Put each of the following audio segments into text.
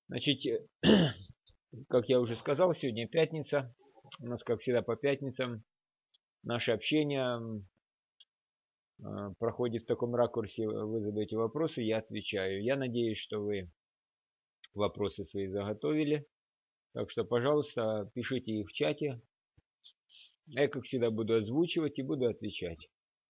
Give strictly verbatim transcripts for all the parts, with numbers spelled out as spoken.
Значит, как я уже сказал, сегодня пятница. У нас, как всегда, по пятницам наше общение проходит в таком ракурсе. Вы задаете вопросы, я отвечаю. Я надеюсь, что вы вопросы свои заготовили. Так что, пожалуйста, пишите их в чате. Я, как всегда, буду озвучивать и буду отвечать.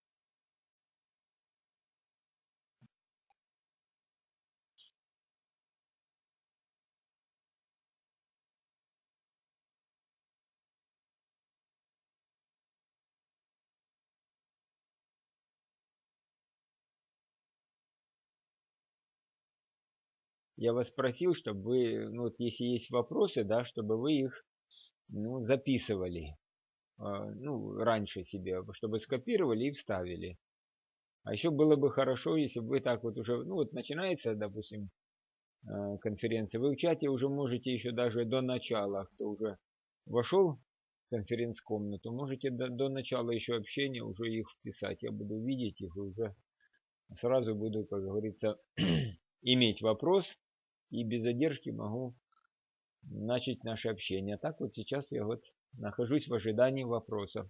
Я вас просил, чтобы вы, ну вот если есть вопросы, да, чтобы вы их, ну, записывали, ну, раньше себе, чтобы скопировали и вставили. А еще было бы хорошо, если бы вы так вот уже, ну вот начинается, допустим, конференция, вы в чате уже можете еще даже до начала, кто уже вошел в конференц-комнату, можете до, до начала еще общения уже их вписать. Я буду видеть их и уже сразу буду, как говорится, иметь вопрос и без задержки могу начать наше общение. Так вот сейчас я вот нахожусь в ожидании вопросов.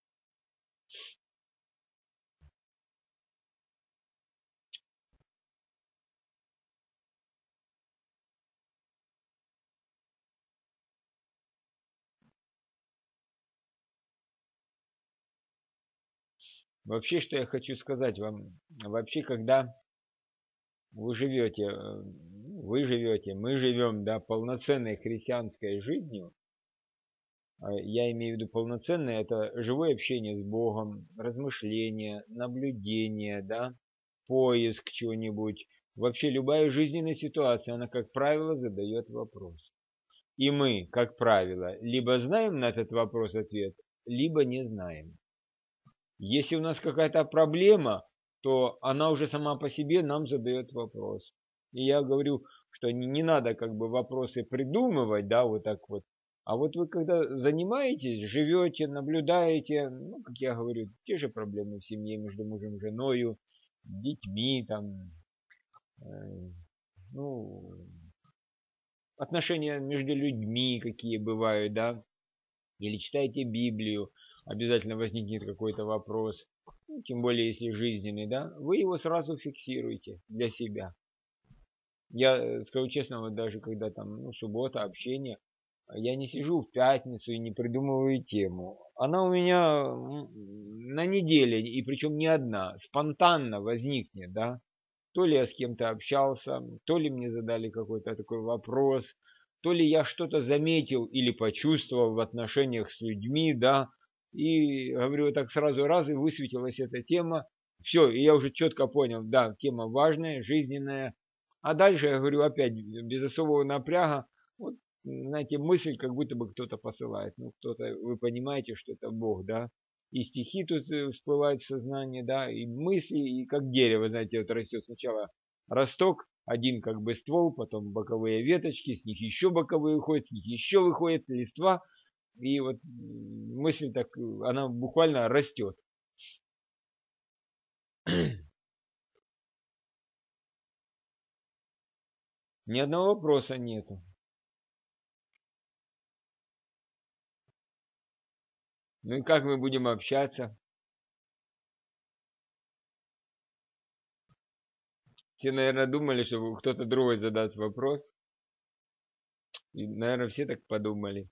Вообще, что я хочу сказать вам, вообще, когда вы живете, вы живете, мы живем, да, полноценной христианской жизнью, я имею в виду полноценное, это живое общение с Богом, размышление, наблюдение, да, поиск чего-нибудь. Вообще любая жизненная ситуация, она, как правило, задает вопрос. И мы, как правило, либо знаем на этот вопрос ответ, либо не знаем. Если у нас какая-то проблема, то она уже сама по себе нам задает вопрос. И я говорю, что не, не надо как бы вопросы придумывать, да, вот так вот. А вот вы когда занимаетесь, живете, наблюдаете, ну, как я говорю, те же проблемы в семье между мужем и женой, детьми, там, э, ну, отношения между людьми какие бывают, да, или читаете Библию, обязательно возникнет какой-то вопрос, ну, тем более если жизненный, да, вы его сразу фиксируете для себя. Я скажу честно, вот даже когда там, ну, суббота, общение, я не сижу в пятницу и не придумываю тему. Она у меня на неделе, и причем не одна, спонтанно возникнет, да. То ли я с кем-то общался, то ли мне задали какой-то такой вопрос, то ли я что-то заметил или почувствовал в отношениях с людьми, да, и говорю, вот так сразу раз и высветилась эта тема. Все, и я уже четко понял, да, тема важная, жизненная. А дальше, я говорю, опять без особого напряга, вот, знаете, мысль, как будто бы кто-то посылает. Ну, кто-то, вы понимаете, что это Бог, да? И стихи тут всплывают в сознание, да, и мысли, и как дерево, знаете, вот растет сначала росток, один как бы ствол, потом боковые веточки, с них еще боковые выходят, с них еще выходит листва, и вот мысль так, она буквально растет. Ни одного вопроса нету. Ну и как мы будем общаться? Все, наверное, думали, что кто-то другой задаст вопрос. И, наверное, все так подумали.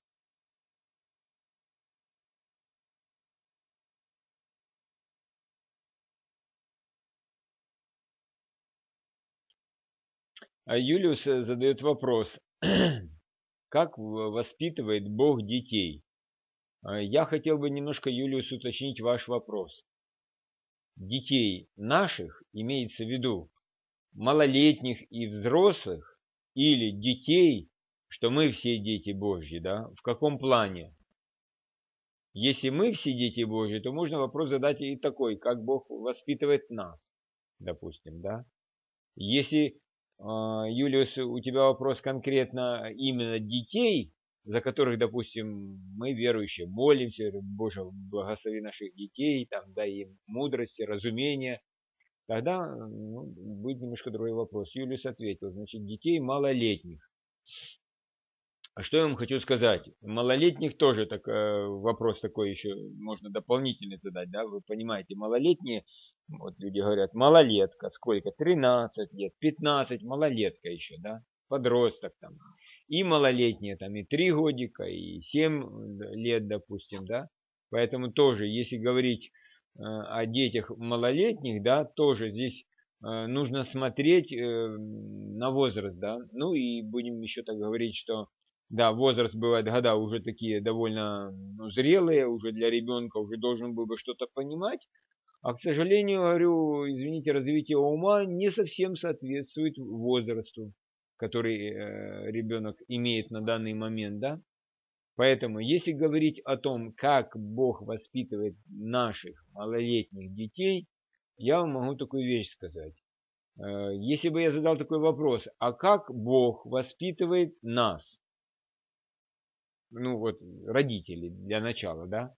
А Юлиус задает вопрос. Как воспитывает Бог детей? Я хотел бы немножко, Юлиус, уточнить ваш вопрос. Детей наших имеется в виду малолетних и взрослых, или детей, что мы все дети Божьи, да? В каком плане? Если мы все дети Божьи, то можно вопрос задать и такой, как Бог воспитывает нас, допустим, да? Если, Юлиус, у тебя вопрос конкретно именно детей, за которых, допустим, мы, верующие, молимся, Боже, благослови наших детей, там, дай им мудрости, разумения, тогда, ну, будет немножко другой вопрос. Юлиус ответил, значит, детей малолетних. А что я вам хочу сказать? Малолетних тоже так, э, вопрос такой еще можно дополнительный задать, да? Вы понимаете, малолетние, вот люди говорят, малолетка, сколько? тринадцать лет, пятнадцать, малолетка еще, да? Подросток там. И малолетние там и три годика, и семь лет, допустим, да? Поэтому тоже, если говорить э, о детях малолетних, да, тоже здесь э, нужно смотреть э, на возраст, да? Ну и будем еще так говорить, что да, возраст бывает, года уже такие довольно ну, зрелые, уже для ребенка уже должен был бы что-то понимать. А, к сожалению, говорю, извините, развитие ума не совсем соответствует возрасту, который э, ребенок имеет на данный момент, да. Поэтому, если говорить о том, как Бог воспитывает наших малолетних детей, я вам могу такую вещь сказать. Э, если бы я задал такой вопрос, а как Бог воспитывает нас? Ну вот, родители для начала, да?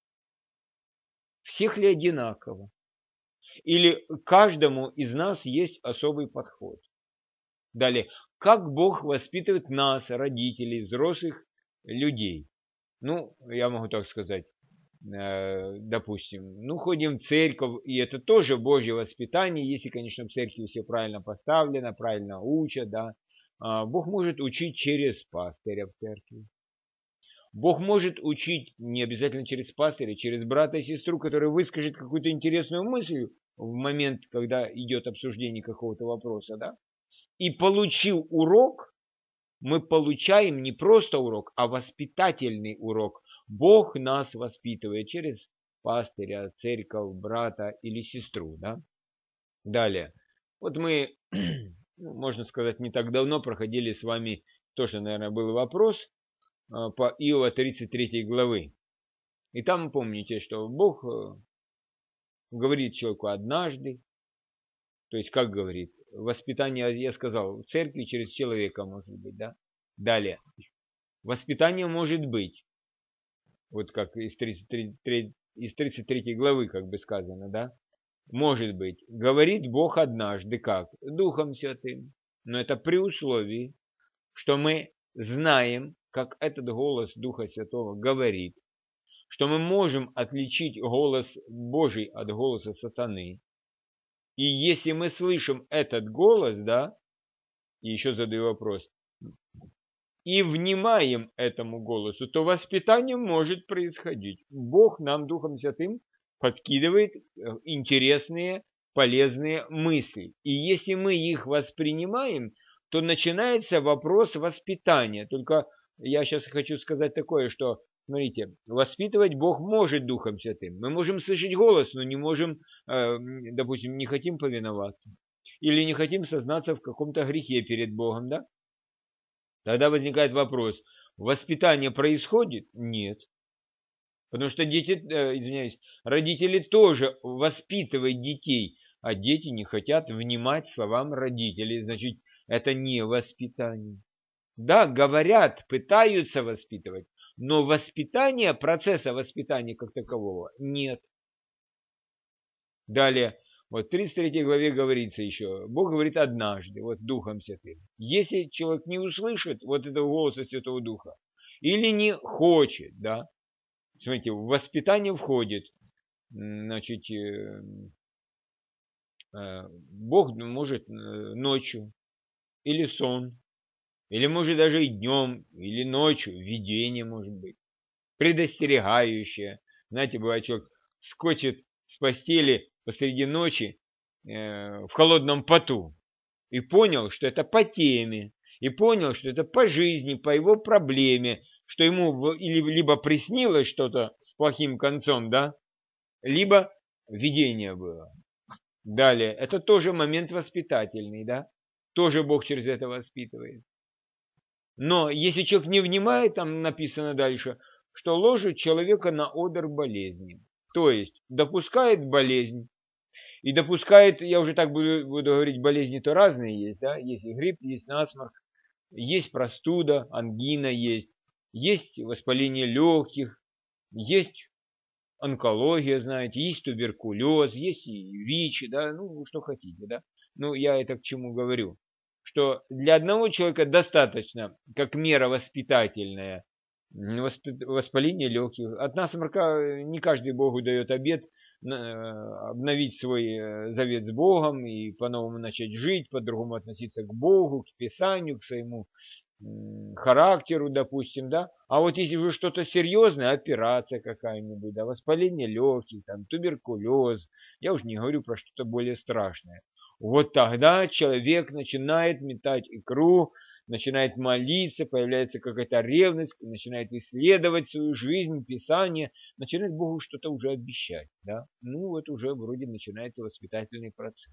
Всех ли одинаково? Или каждому из нас есть особый подход? Далее, как Бог воспитывает нас, родителей, взрослых людей? Ну, я могу так сказать, э, допустим, ну, ходим в церковь, и это тоже Божье воспитание, если, конечно, в церкви все правильно поставлено, правильно учат, да. А Бог может учить через пастыря в церкви. Бог может учить не обязательно через пастыря, через брата и сестру, который выскажет какую-то интересную мысль в момент, когда идет обсуждение какого-то вопроса, да? И получив урок, мы получаем не просто урок, а воспитательный урок. Бог нас воспитывает через пастыря, церковь, брата или сестру, да? Далее. Вот мы, можно сказать, не так давно проходили с вами, тоже, наверное, был вопрос, по Иова тридцать третьей главы. И там помните, что Бог говорит человеку однажды, то есть как говорит, воспитание, я сказал, в церкви через человека может быть, да? Далее, воспитание может быть, вот как из тридцать третьей, из тридцать третьей главы как бы сказано, да? Может быть, говорит Бог однажды как? Духом Святым. Но это при условии, что мы знаем, как этот голос Духа Святого говорит, что мы можем отличить голос Божий от голоса сатаны. И если мы слышим этот голос, да, и еще задаю вопрос, и внимаем этому голосу, то воспитание может происходить. Бог нам Духом Святым подкидывает интересные, полезные мысли. И если мы их воспринимаем, то начинается вопрос воспитания. Только я сейчас хочу сказать такое, что, смотрите, воспитывать Бог может Духом Святым. Мы можем слышать голос, но не можем, допустим, не хотим повиноваться. Или не хотим сознаться в каком-то грехе перед Богом, да? Тогда возникает вопрос, воспитание происходит? Нет. Потому что дети, извиняюсь, родители тоже воспитывают детей, а дети не хотят внимать словам родителей. Значит, это не воспитание. Да, говорят, пытаются воспитывать, но воспитания, процесса воспитания как такового нет. Далее, вот в тридцать третьей главе говорится еще, Бог говорит однажды, вот Духом Святым. Если человек не услышит вот этого голоса Святого Духа, или не хочет, да, смотрите, в воспитание входит, значит, э, э, Бог может ночью, или сон, или может даже и днем, или ночью, видение может быть, предостерегающее. Знаете, бывает, человек скочит с постели посреди ночи э, в холодном поту и понял, что это по теме, и понял, что это по жизни, по его проблеме, что ему или либо приснилось что-то с плохим концом, да, либо видение было. Далее, это тоже момент воспитательный, да, тоже Бог через это воспитывает. Но если человек не внимает, там написано дальше, что ложит человека на одр болезни. То есть допускает болезнь. И допускает, я уже так буду, буду говорить, болезни то разные есть, да, есть и грипп, есть насморк, есть простуда, ангина есть, есть воспаление легких, есть онкология, знаете, есть туберкулез, есть и ВИЧ, да, ну, что хотите, да. Ну, я это к чему говорю, что для одного человека достаточно, как мера воспитательная, воспаление легких. От насморка не каждый Богу дает обет обновить свой завет с Богом и по-новому начать жить, по-другому относиться к Богу, к Писанию, к своему характеру, допустим, да. А вот если уже что-то серьезное, операция какая-нибудь, да, воспаление легких, там, туберкулез, я уже не говорю про что-то более страшное. Вот тогда человек начинает метать икру, начинает молиться, появляется какая-то ревность, начинает исследовать свою жизнь, Писание, начинает Богу что-то уже обещать, да. Ну вот уже вроде начинается воспитательный процесс.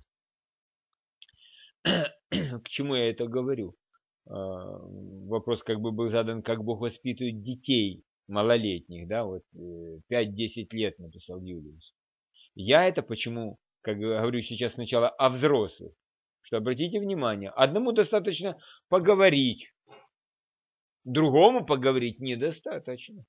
К чему я это говорю? Вопрос как бы был задан, как Бог воспитывает детей малолетних, да, вот пять-десять лет написал Юлиус. Я это почему, как говорю сейчас сначала о взрослых, что обратите внимание, одному достаточно поговорить, другому поговорить недостаточно.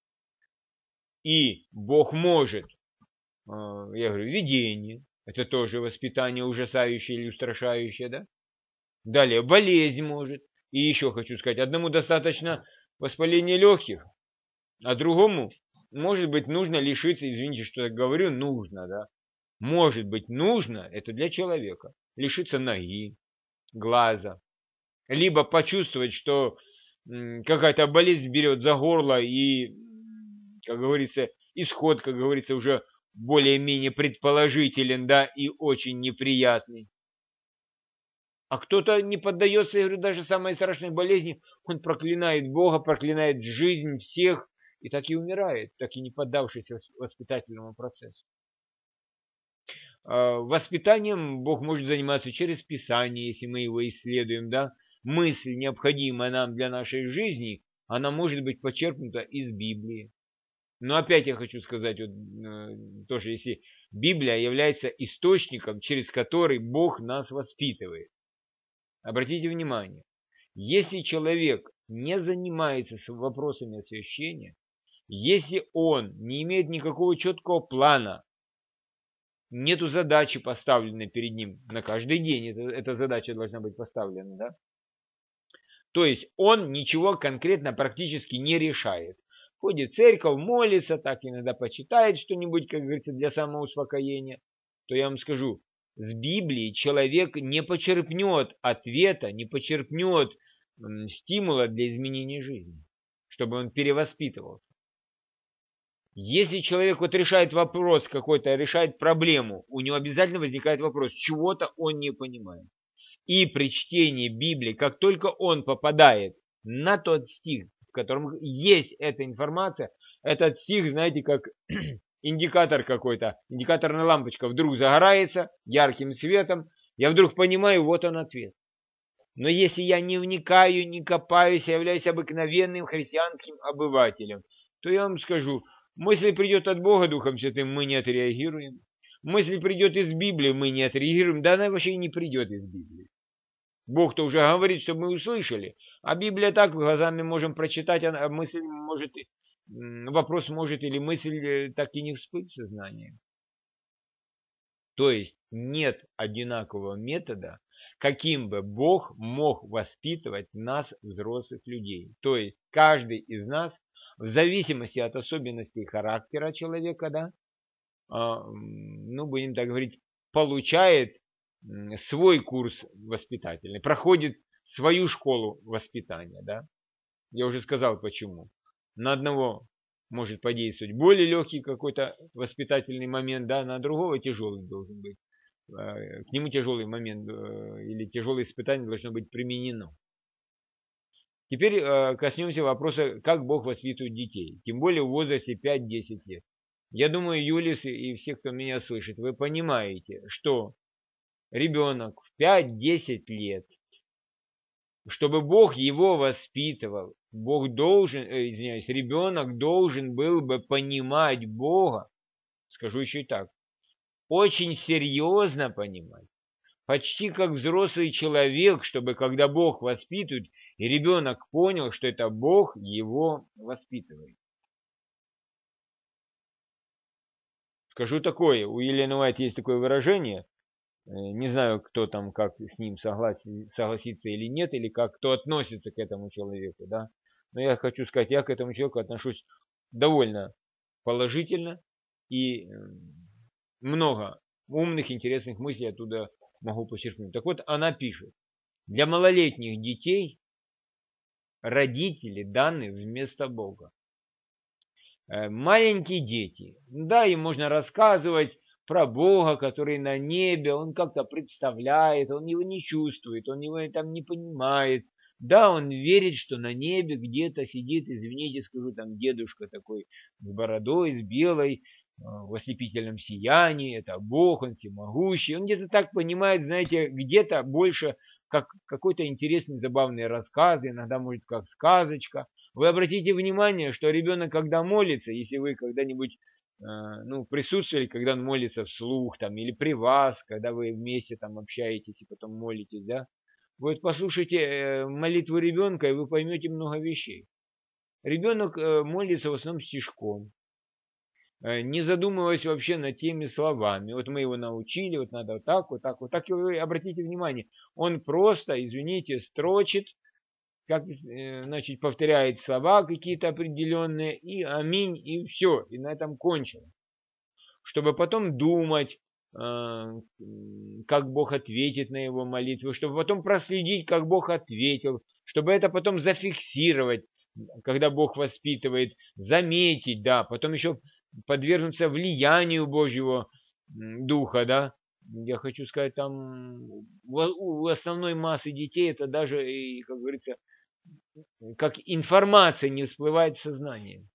И Бог может, я говорю, видение, это тоже воспитание ужасающее или устрашающее, да? Далее, болезнь может. И еще хочу сказать, одному достаточно воспаления легких, а другому, может быть, нужно лишиться, извините, что я говорю, нужно, да? Может быть, нужно, это для человека, лишиться ноги, глаза, либо почувствовать, что какая-то болезнь берет за горло и, как говорится, исход, как говорится, уже более-менее предположителен, да, и очень неприятный. А кто-то не поддается, я говорю, даже самой страшной болезни, он проклинает Бога, проклинает жизнь всех, и так и умирает, так и не поддавшись воспитательному процессу. Воспитанием Бог может заниматься через Писание, если мы его исследуем, да. Мысль, необходимая нам для нашей жизни, она может быть почерпнута из Библии. Но опять я хочу сказать, вот, тоже, если Библия является источником, через который Бог нас воспитывает. Обратите внимание, если человек не занимается вопросами освящения, если он не имеет никакого четкого плана, нету задачи поставленной перед ним на каждый день, это, эта задача должна быть поставлена, да? То есть он ничего конкретно практически не решает. Ходит в церковь, молится, так иногда почитает что-нибудь, как говорится, для самоуспокоения, то я вам скажу, с Библии человек не почерпнет ответа, не почерпнет стимула для изменения жизни, чтобы он перевоспитывался. Если человек вот решает вопрос какой-то, решает проблему, у него обязательно возникает вопрос, чего-то он не понимает. И при чтении Библии, как только он попадает на тот стих, в котором есть эта информация, этот стих, знаете, как индикатор какой-то, индикаторная лампочка вдруг загорается ярким светом, я вдруг понимаю, вот он ответ. Но если я не вникаю, не копаюсь, я являюсь обыкновенным христианским обывателем, то я вам скажу, мысль придет от Бога Духом Святым, мы не отреагируем. Мысль придет из Библии, мы не отреагируем, да она вообще и не придет из Библии. Бог-то уже говорит, чтобы мы услышали, а Библия так глазами можем прочитать, а мысль может... Вопрос может или мысль так и не всплыть в сознании. То есть нет одинакового метода, каким бы Бог мог воспитывать нас, взрослых людей. То есть каждый из нас, в зависимости от особенностей характера человека, да, ну, будем так говорить, получает свой курс воспитательный, проходит свою школу воспитания, да. Я уже сказал, почему. На одного может подействовать более легкий какой-то воспитательный момент, да, на другого тяжелый должен быть. К нему тяжелый момент или тяжелое испытание должно быть применено. Теперь коснемся вопроса, как Бог воспитывает детей, тем более в возрасте пять-десять лет. Я думаю, Юлис и все, кто меня слышит, вы понимаете, что ребенок в пять-десять лет, чтобы Бог его воспитывал, Бог должен, э, извиняюсь, ребенок должен был бы понимать Бога, скажу еще и так, очень серьезно понимать, почти как взрослый человек, чтобы когда Бог воспитывает, и ребенок понял, что это Бог его воспитывает. Скажу такое, у Елены Уайт есть такое выражение, Не знаю, кто там как с ним согласен, согласится или нет, или как кто относится к этому человеку, да. Но я хочу сказать, я к этому человеку отношусь довольно положительно и много умных, интересных мыслей оттуда могу почерпнуть. Так вот, она пишет: для малолетних детей родители даны вместо Бога. Маленькие дети, да, им можно рассказывать про Бога, который на небе, он как-то представляет, он его не чувствует, он его там не понимает. Да, он верит, что на небе где-то сидит, извините, скажу, там дедушка такой с бородой, с белой, в ослепительном сиянии, это Бог, он всемогущий. Он где-то так понимает, знаете, где-то больше как какой-то интересный, забавный рассказ, иногда может как сказочка. Вы обратите внимание, что ребенок, когда молится, если вы когда-нибудь э, ну, присутствовали, когда он молится вслух, там, или при вас, когда вы вместе там общаетесь и потом молитесь, да, вы послушайте э, молитву ребенка, и вы поймете много вещей. Ребенок э, молится в основном стишком, э, не задумываясь вообще над теми словами. Вот мы его научили, вот надо вот так, вот так, вот так. И вы обратите внимание, он просто, извините, строчит, как, значит, повторяет слова какие-то определенные, и аминь, и все, и на этом кончено. Чтобы потом думать, как Бог ответит на его молитву, чтобы потом проследить, как Бог ответил, чтобы это потом зафиксировать, когда Бог воспитывает, заметить, да, потом еще подвергнуться влиянию Божьего Духа, да. Я хочу сказать, там у основной массы детей это даже, как говорится, как информация не всплывает в сознание.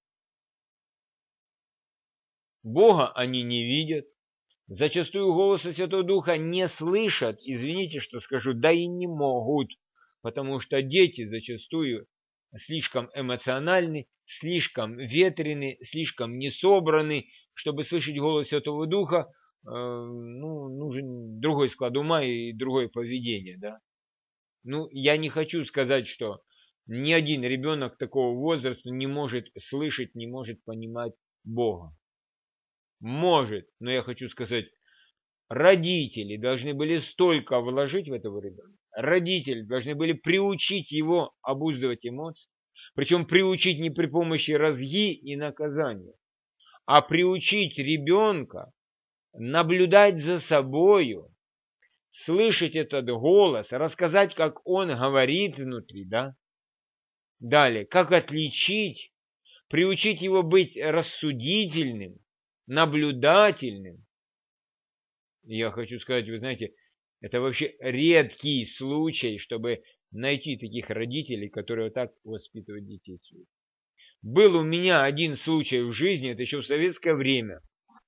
Бога они не видят, зачастую голоса Святого Духа не слышат, извините, что скажу, да и не могут, потому что дети зачастую слишком эмоциональны, слишком ветрены, слишком несобраны, чтобы слышать голос Святого Духа, э, ну, нужен другой склад ума и другое поведение, да. Ну, я не хочу сказать, что ни один ребенок такого возраста не может слышать, не может понимать Бога. Может, но я хочу сказать, родители должны были столько вложить в этого ребенка. Родители должны были приучить его обуздывать эмоции. Причем приучить не при помощи разги и наказания, а приучить ребенка наблюдать за собою, слышать этот голос, рассказать, как он говорит внутри, да? Далее, как отличить, приучить его быть рассудительным, наблюдательным. Я хочу сказать, вы знаете, это вообще редкий случай, чтобы найти таких родителей, которые вот так воспитывают детей своих. Был у меня один случай в жизни, это еще в советское время.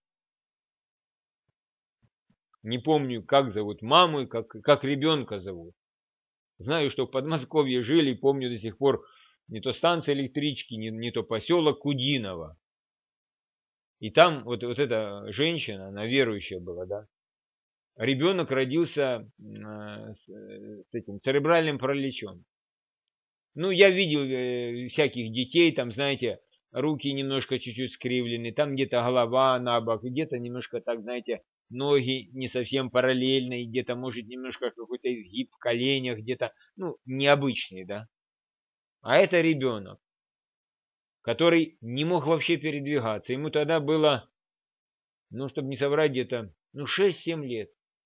Не помню, как зовут маму, как, как ребенка зовут. Знаю, что в Подмосковье жили, помню до сих пор, не то станция электрички, не, не то поселок Кудиново. И там вот, вот эта женщина, она верующая была, да. Ребенок родился э, с, с этим церебральным параличом. Ну, я видел э, всяких детей, там, знаете, руки немножко чуть-чуть скривлены, там где-то голова на бок, где-то немножко так, знаете, ноги не совсем параллельные, где-то, может, немножко какой-то изгиб в коленях, где-то, ну, необычный, да. А это ребенок, который не мог вообще передвигаться. Ему тогда было, ну, чтобы не соврать, где-то, ну, шесть-семь лет.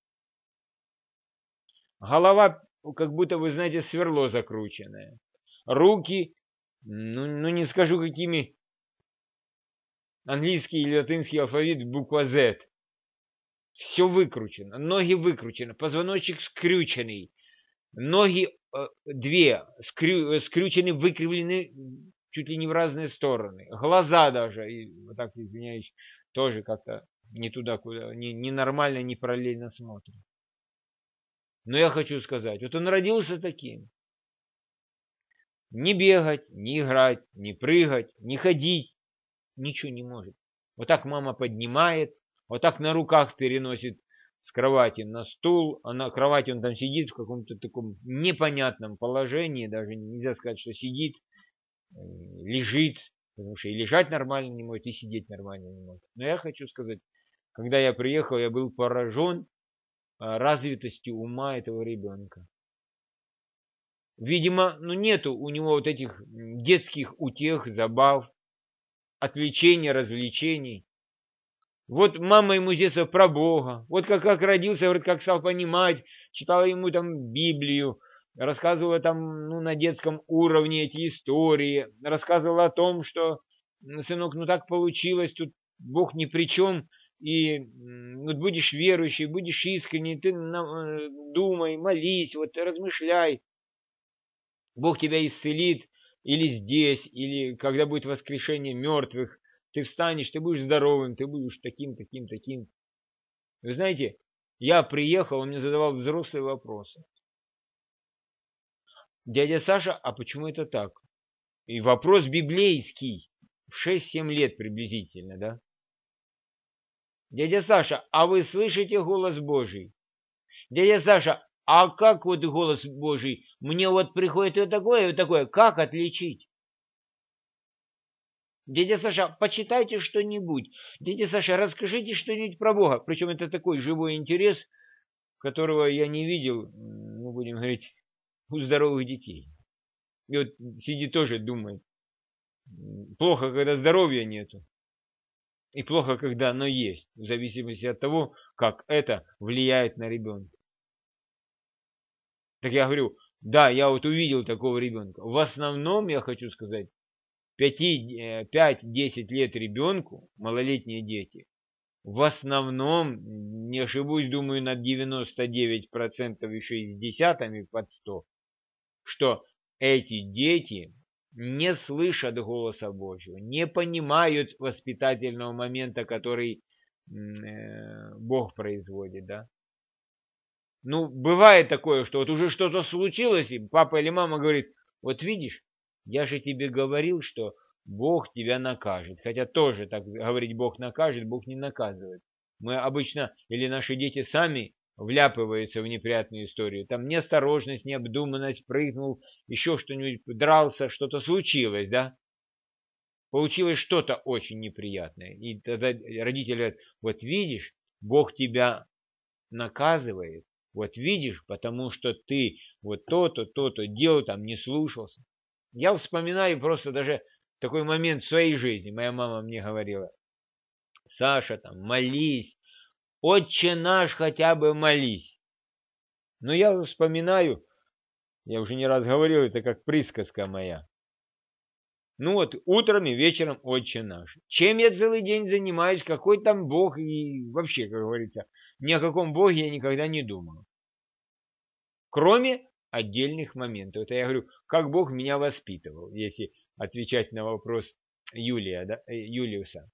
Голова, как будто, вы знаете, сверло закрученное. Руки, ну, ну не скажу какими, английский или латинский алфавит, буква Z. Все выкручено, ноги выкручены, позвоночник скрюченный, ноги э, две скрю, скрючены, выкривлены чуть ли не в разные стороны. Глаза даже, и, вот так извиняюсь, тоже как-то не туда, куда, не, не нормально, не параллельно смотрят. Но я хочу сказать, вот он родился таким. Не бегать, не играть, не прыгать, не ходить, ничего не может. Вот так мама поднимает, вот так на руках переносит с кровати на стул, а на кровати он там сидит в каком-то таком непонятном положении, даже нельзя сказать, что сидит, лежит, потому что и лежать нормально не может, и сидеть нормально не может. Но я хочу сказать, когда я приехал, я был поражен развитости ума этого ребенка. Видимо, ну нету у него вот этих детских утех, забав, отвлечений, развлечений. Вот мама ему с детства про Бога. Вот как, как родился, говорит, как стал понимать, читала ему там Библию, рассказывала там ну, на детском уровне эти истории, рассказывала о том, что, сынок, ну так получилось, тут Бог ни при чем, и вот будешь верующий, будешь искренний, ты думай, молись, вот размышляй. Бог тебя исцелит или здесь, или когда будет воскрешение мертвых, ты встанешь, ты будешь здоровым, ты будешь таким, таким, таким. Вы знаете, я приехал, он мне задавал взрослые вопросы. Дядя Саша, а почему это так? И вопрос библейский, в шесть-семь лет приблизительно, да? Дядя Саша, а вы слышите голос Божий? Дядя Саша, а как вот голос Божий? Мне вот приходит вот такое, вот такое. Как отличить? Дядя Саша, почитайте что-нибудь. Дядя Саша, расскажите что-нибудь про Бога. Причем это такой живой интерес, которого я не видел, мы будем говорить, у здоровых детей. И вот сидит тоже думает. Плохо, когда здоровья нету. И плохо, когда оно есть. В зависимости от того, как это влияет на ребенка. Так я говорю, да, я вот увидел такого ребенка. В основном, я хочу сказать, пять-десять лет ребенку, малолетние дети, в основном, не ошибусь, думаю, на девяносто девять процентов и шесть десятых под сто, что эти дети не слышат голоса Божьего, не понимают воспитательного момента, который э, Бог производит, да. Ну, бывает такое, что вот уже что-то случилось, и папа или мама говорит, вот видишь, я же тебе говорил, что Бог тебя накажет. Хотя тоже так говорить Бог накажет, Бог не наказывает. Мы обычно, или наши дети сами вляпываются в неприятную историю. Там неосторожность, необдуманность, прыгнул, еще что-нибудь, дрался, что-то случилось, да? Получилось что-то очень неприятное. И тогда родители говорят, вот видишь, Бог тебя наказывает. Вот видишь, потому что ты вот то-то, то-то делал, там не слушался. Я вспоминаю просто даже такой момент в своей жизни. Моя мама мне говорила, Саша, там, молись, Отче наш хотя бы молись. Но я вспоминаю, я уже не раз говорил, это как присказка моя. Ну вот, утром и вечером Отче наш. Чем я целый день занимаюсь, какой там Бог, и вообще, как говорится, ни о каком Боге я никогда не думал. Кроме отдельных моментов. Это я говорю, как Бог меня воспитывал, если отвечать на вопрос Юлия, да, Юлиуса.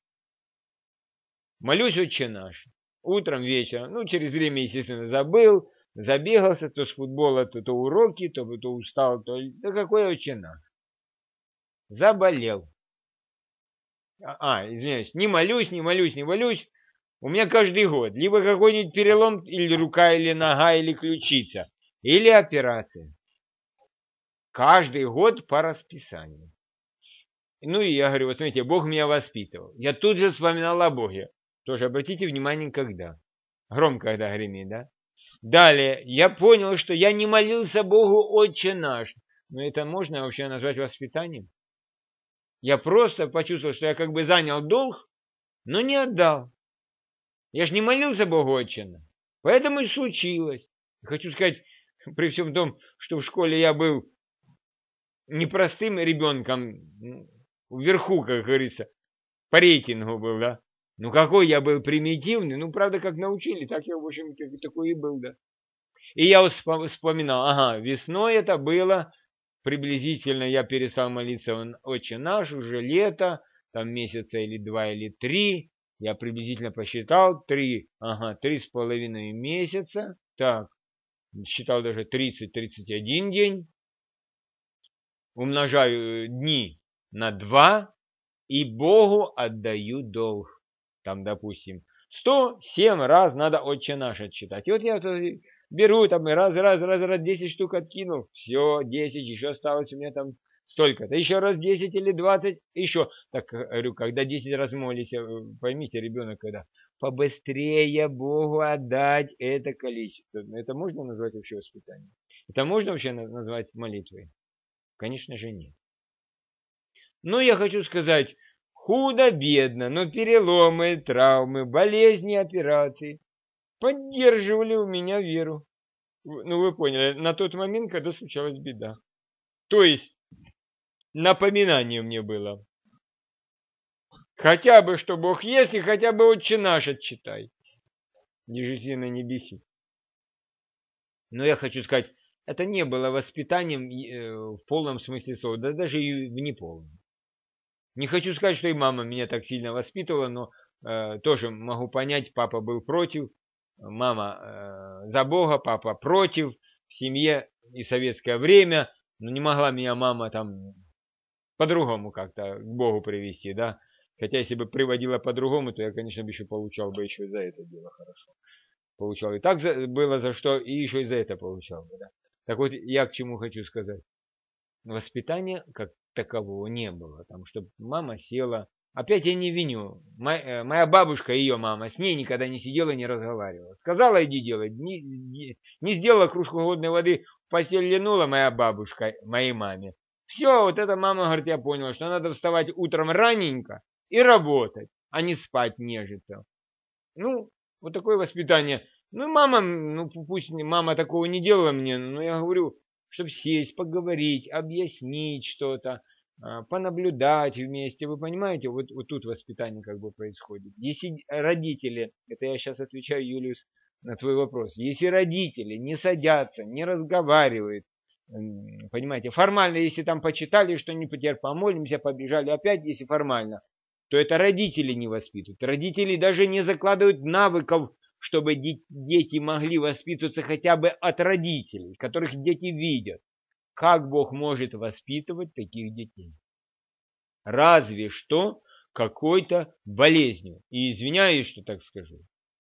Молюсь Отче наш. Утром, вечером. Ну, через время, естественно, забыл, забегался, то с футбола, то, то уроки, то, то устал, то... Да какой Отче наш? Заболел. А, извиняюсь, не молюсь, не молюсь, не молюсь. У меня каждый год либо какой-нибудь перелом, или рука, или нога, или ключица, или операция. Каждый год по расписанию. Ну и я говорю, вот смотрите, Бог меня воспитывал. Я тут же вспоминал о Боге. Тоже обратите внимание, когда. Громко когда гремит, да? Далее, я понял, что я не молился Богу Отче наш. Но это можно вообще назвать воспитанием? Я просто почувствовал, что я как бы занял долг, но не отдал. Я же не молился Богу Отче наш. Поэтому и случилось. Хочу сказать, при всем том, что в школе я был непростым ребенком, вверху, как говорится, по рейтингу был, да. Ну, какой я был примитивный, ну, правда, как научили, так я, в общем, такой и был, да. И я вот вспоминал, ага, весной это было, приблизительно я перестал молиться Отче наш, уже лето, там месяца или два, или три, я приблизительно посчитал, три, ага, три с половиной месяца, так, считал даже тридцать-тридцать один день, умножаю дни на два и Богу отдаю долг. Там, допустим, сто семь раз надо Отче наш отчитать. И вот я беру там раз, раз, раз, раз, десять штук откинул. Все, десять, еще осталось у меня там столько-то, еще раз десять или двадцать, еще. Так, говорю, когда десять раз молись, поймите, ребенок, когда побыстрее Богу отдать это количество. Это можно назвать вообще воспитанием? Это можно вообще назвать молитвой? Конечно же нет. Но я хочу сказать, худо-бедно, но переломы, травмы, болезни, операции поддерживали у меня веру. Ну, вы поняли, на тот момент, когда случалась беда. То есть, напоминание мне было. Хотя бы, что Бог есть, и хотя бы Отче наш отчитай. Ежеси на небеси. Но я хочу сказать, это не было воспитанием в полном смысле слова, да даже и в неполном. Не хочу сказать, что и мама меня так сильно воспитывала, но э, тоже могу понять, папа был против, мама э, за Бога, папа против, в семье и советское время, но не могла меня мама там по-другому как-то к Богу привести, да. Хотя если бы приводила по-другому, то я, конечно, бы еще получал бы еще и за это дело хорошо. Получал и так за, было за что, и еще и за это получал бы, да. Так вот, я к чему хочу сказать. Воспитания как такового не было. Потому что мама села. Опять я не виню. Моя, моя бабушка и ее мама с ней никогда не сидела, не разговаривала. Сказала, иди делать. Не, не, не сделала кружку холодной воды, в постель льнула моя бабушка моей маме. Все, вот эта мама, говорит, я поняла, что надо вставать утром раненько и работать, а не спать, нежиться. Ну, вот такое воспитание. Ну, мама, ну пусть мама такого не делала мне, но я говорю, чтобы сесть, поговорить, объяснить что-то, понаблюдать вместе. Вы понимаете, вот, вот тут воспитание как бы происходит. Если родители, это я сейчас отвечаю, Юлиус, на твой вопрос, если родители не садятся, не разговаривают, понимаете, формально, если там почитали что-нибудь, теперь помолимся, побежали опять, если формально, то это родители не воспитывают. Родители даже не закладывают навыков, чтобы дети могли воспитываться хотя бы от родителей, которых дети видят. Как Бог может воспитывать таких детей? Разве что какой-то болезнью. И извиняюсь, что так скажу.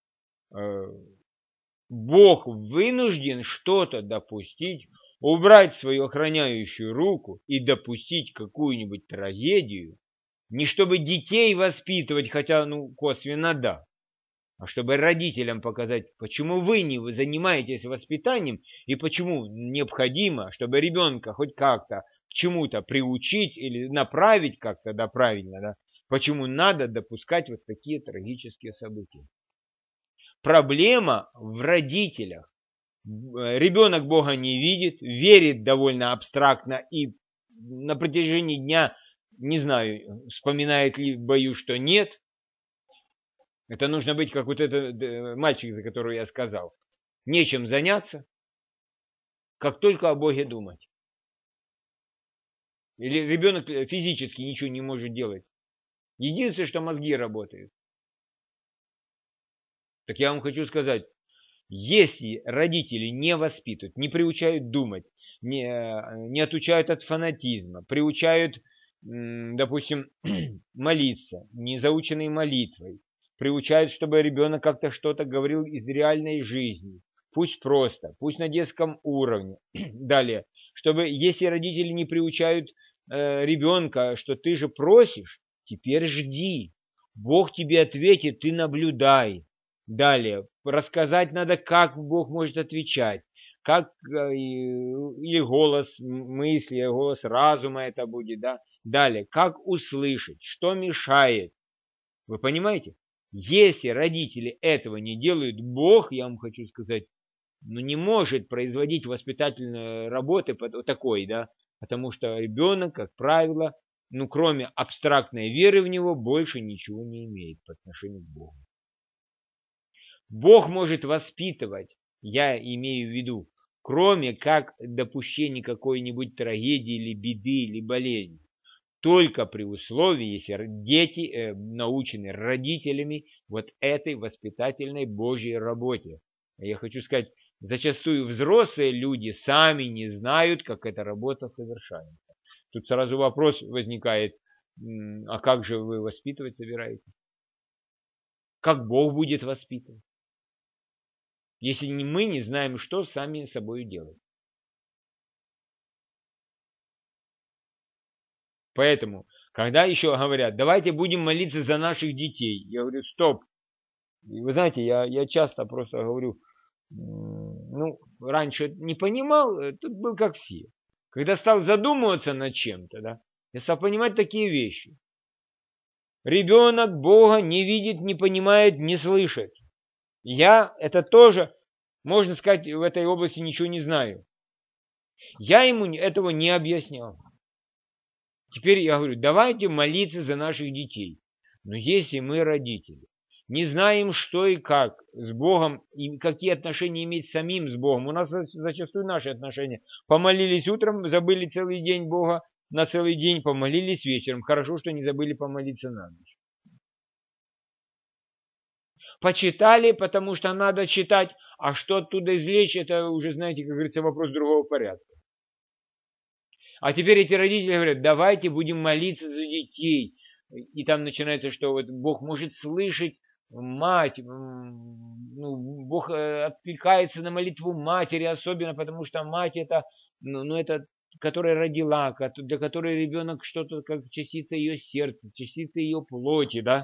Бог вынужден что-то допустить, убрать свою охраняющую руку и допустить какую-нибудь трагедию, не чтобы детей воспитывать, хотя, ну, косвенно да, а чтобы родителям показать, почему вы не вы занимаетесь воспитанием и почему необходимо, чтобы ребенка хоть как-то к чему-то приучить или направить как-то, да, правильно, да, почему надо допускать вот такие трагические события. Проблема в родителях. Ребенок Бога не видит, верит довольно абстрактно и на протяжении дня, не знаю, вспоминает ли, боюсь, что нет. Это нужно быть, как вот этот мальчик, за которого я сказал. Нечем заняться, как только о Боге думать. Или ребенок физически ничего не может делать. Единственное, что мозги работают. Так я вам хочу сказать, если родители не воспитывают, не приучают думать, не, не отучают от фанатизма, приучают, допустим, молиться, не заученной молитвой, приучают, чтобы ребенок как-то что-то говорил из реальной жизни, пусть просто, пусть на детском уровне. Далее, чтобы, если родители не приучают э, ребенка, что ты же просишь, теперь жди, Бог тебе ответит, ты наблюдай. Далее, рассказать надо, как Бог может отвечать, как или голос мысли, голос разума это будет, да. Далее, как услышать, что мешает. Вы понимаете? Если родители этого не делают, Бог, я вам хочу сказать, ну не может производить воспитательные работы такой, да, потому что ребенок, как правило, ну кроме абстрактной веры в него, больше ничего не имеет по отношению к Богу. Бог может воспитывать, я имею в виду, кроме как допущения какой-нибудь трагедии или беды или болезни, только при условии, если дети э, научены родителями вот этой воспитательной Божьей работе. Я хочу сказать, зачастую взрослые люди сами не знают, как эта работа совершается. Тут сразу вопрос возникает, а как же вы воспитывать собираетесь? Как Бог будет воспитывать? Если мы не знаем, что сами с собой делать. Поэтому, когда еще говорят, давайте будем молиться за наших детей, я говорю, стоп. И вы знаете, я, я часто просто говорю, ну, раньше не понимал, тут был как все. Когда стал задумываться над чем-то, да, я стал понимать такие вещи. Ребенок Бога не видит, не понимает, не слышит. Я это тоже, можно сказать, в этой области ничего не знаю. Я ему этого не объяснял. Теперь я говорю, давайте молиться за наших детей. Но если мы, родители, не знаем, что и как с Богом, и какие отношения иметь самим с Богом, у нас зачастую наши отношения. Помолились утром, забыли целый день Бога, на целый день помолились вечером. Хорошо, что не забыли помолиться на ночь. Почитали, потому что надо читать, а что оттуда извлечь, это уже, знаете, как говорится, вопрос другого порядка. А теперь эти родители говорят, давайте будем молиться за детей. И там начинается, что вот Бог может слышать мать, ну, Бог откликается на молитву матери, особенно потому что мать это, ну, ну это, которая родила, для которой ребенок что-то как частица ее сердца, частица ее плоти, да.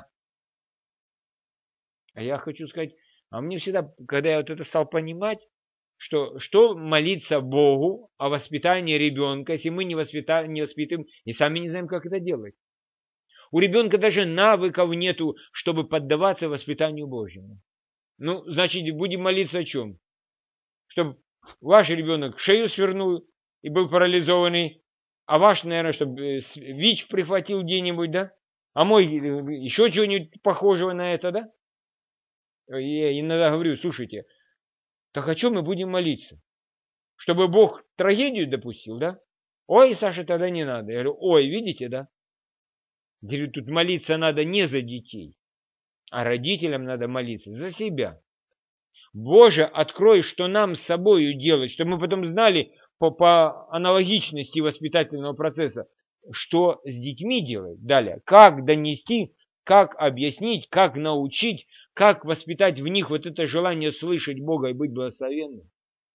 А я хочу сказать, а мне всегда, когда я вот это стал понимать, что, что молиться Богу о воспитании ребенка, если мы не, воспита, не воспитываем и сами не знаем, как это делать. У ребенка даже навыков нету, чтобы поддаваться воспитанию Божьему. Ну, значит, будем молиться о чем? Чтобы ваш ребенок шею свернул и был парализованный, а ваш, наверное, чтобы ВИЧ прихватил где-нибудь, да? А мой еще чего-нибудь похожего на это, да? Я иногда говорю, слушайте, так о чем мы будем молиться? Чтобы Бог трагедию допустил, да? Ой, Саша, тогда не надо. Я говорю, ой, видите, да? Я говорю, тут молиться надо не за детей, а родителям надо молиться за себя. Боже, открой, что нам с собой делать, чтобы мы потом знали по, по аналогичности воспитательного процесса, что с детьми делать. Далее, как донести, как объяснить, как научить, как воспитать в них вот это желание слышать Бога и быть благословенным.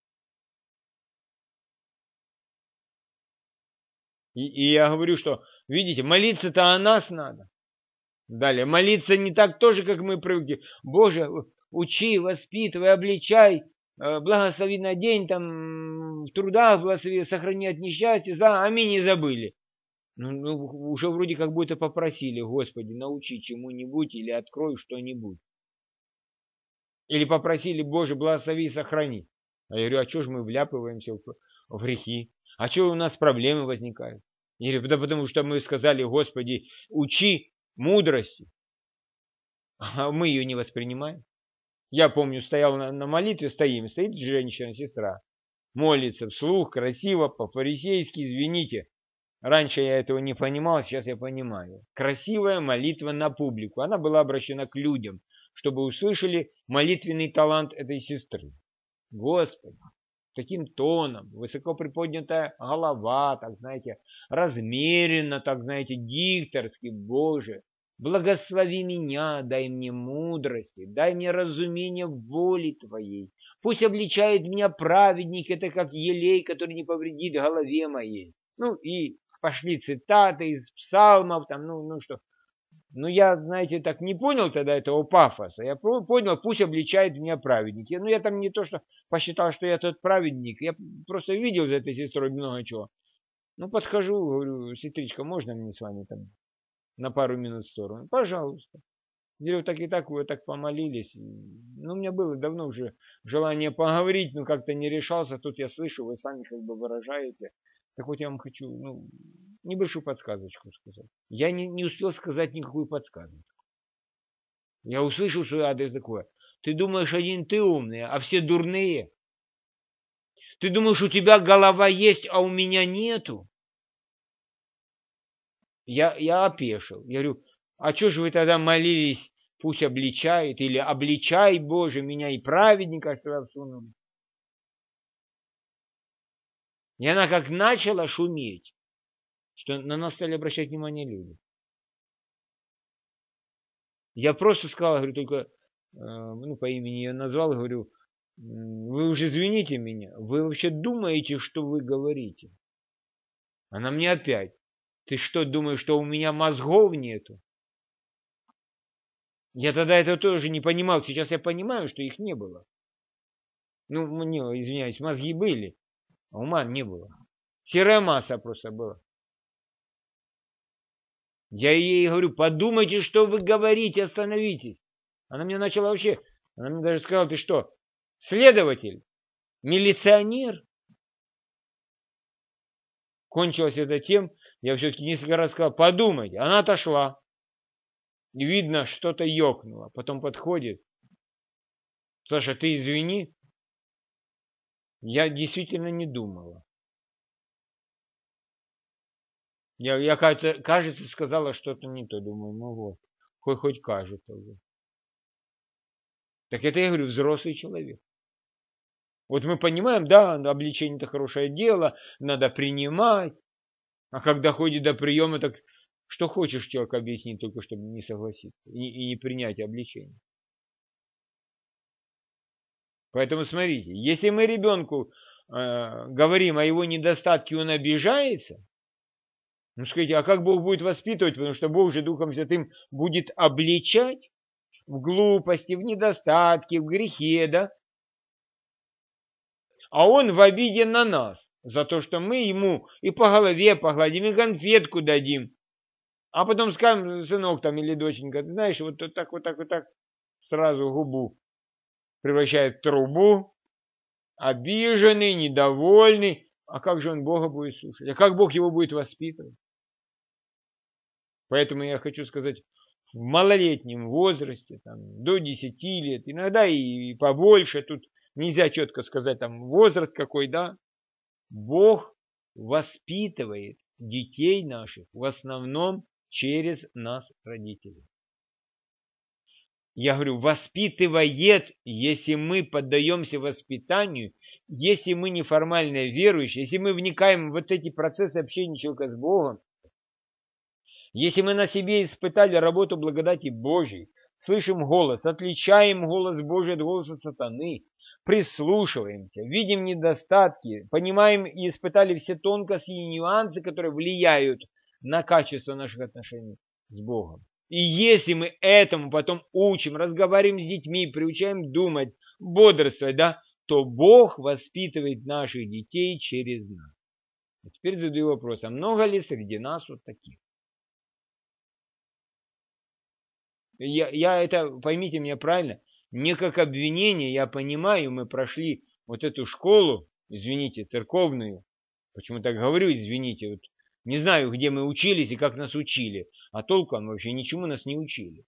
И, и я говорю, что, видите, молиться-то о нас надо. Далее, молиться не так тоже, как мы привыкли. Боже, учи, воспитывай, обличай, благослови на день, там, в трудах благослови, сохрани от несчастья, за, аминь, не забыли. Ну, ну, уже вроде как будто попросили, Господи, научи чему-нибудь или открой что-нибудь. Или попросили, Боже, благослови и сохрани. А я говорю, а что же мы вляпываемся в, в грехи? А что у нас проблемы возникают? Я говорю, да потому что мы сказали, Господи, учи мудрости, а мы ее не воспринимаем. Я помню, стоял на, на молитве, стоим, стоит женщина, сестра, молится вслух, красиво, по-фарисейски, извините. Раньше я этого не понимал, сейчас я понимаю. Красивая молитва на публику. Она была обращена к людям, чтобы услышали молитвенный талант этой сестры. Господи, таким тоном, высоко приподнятая голова, так знаете, размеренно, так знаете, дикторски, Боже, благослови меня, дай мне мудрости, дай мне разумение воли Твоей. Пусть обличает меня праведник, это как елей, который не повредит голове моей. Ну и пошли цитаты из псалмов, там, ну, ну что. Ну, я, знаете, так не понял тогда этого пафоса. Я понял, пусть обличает меня праведник. Ну, я там не то, что посчитал, что я тот праведник. Я просто видел за этой сестрой много чего. Ну, подхожу, говорю, сестричка, можно мне с вами там на пару минут в сторону? Пожалуйста. Говорю, так и так, вы так помолились. Ну, у меня было давно уже желание поговорить, но как-то не решался. Тут я слышу, вы сами как бы выражаете. Так вот я вам хочу, ну, небольшую подсказочку сказать. Я не, не успел сказать никакую подсказочку. Я услышал свой адрес такое. Ты думаешь, один ты умный, а все дурные? Ты думаешь, у тебя голова есть, а у меня нету? Я, я опешил. Я говорю, а что же вы тогда молились, пусть обличает, или обличай, Боже, меня и праведника, что я всунули? И она как начала шуметь, что на нас стали обращать внимание люди. Я просто сказал, говорю, только, э, ну, по имени я назвал, говорю, вы уже извините меня, вы вообще думаете, что вы говорите? Она мне опять, Ты что, думаешь, что у меня мозгов нету? Я тогда это тоже не понимал. Сейчас я понимаю, что их не было. Ну, мне, извиняюсь, мозги были, а ума не было. Серая масса просто была. Я ей говорю, подумайте, что вы говорите, остановитесь. Она мне начала вообще, она мне даже сказала, ты что, следователь, милиционер? Кончилось это тем, я все-таки несколько раз сказал, подумайте. Она отошла. И видно, что-то ёкнуло. Потом подходит. Саша, ты извини. Я действительно не думала. Я, я кажется, кажется, сказала что-то не то. Думаю, ну вот. Хоть, хоть кажется уже. Так это, я говорю, взрослый человек. Вот мы понимаем, да, обличение это хорошее дело, надо принимать. А когда ходит до приема, так что хочешь человек объяснить, только чтобы не согласиться и, и не принять обличение. Поэтому смотрите, если мы ребенку э, говорим о его недостатке, он обижается, ну скажите, а как Бог будет воспитывать, потому что Бог же Духом Святым будет обличать в глупости, в недостатке, в грехе, да? А он в обиде на нас за то, что мы ему и по голове погладим, и конфетку дадим. А потом скажем, сынок там или доченька, ты знаешь, вот так, вот так, вот так, сразу губу превращает в трубу, обиженный, недовольный. А как же он Бога будет слушать? А как Бог его будет воспитывать? Поэтому я хочу сказать, в малолетнем возрасте, там, до десяти лет, иногда и побольше, тут нельзя четко сказать, там, возраст какой, да, Бог воспитывает детей наших в основном через нас, родителей. Я говорю, воспитывает, если мы поддаемся воспитанию, если мы неформально верующие, если мы вникаем в вот эти процессы общения человека с Богом, если мы на себе испытали работу благодати Божьей, слышим голос, отличаем голос Божий от голоса сатаны, прислушиваемся, видим недостатки, понимаем и испытали все тонкости и нюансы, которые влияют на качество наших отношений с Богом. И если мы этому потом учим, разговариваем с детьми, приучаем думать, бодрствовать, да, то Бог воспитывает наших детей через нас. А теперь задаю вопрос, а много ли среди нас вот таких? Я, я это, поймите меня правильно, не как обвинение, я понимаю, мы прошли вот эту школу, извините, церковную, почему так говорю, извините, вот не знаю, где мы учились и как нас учили, а толком вообще ничему нас не учили.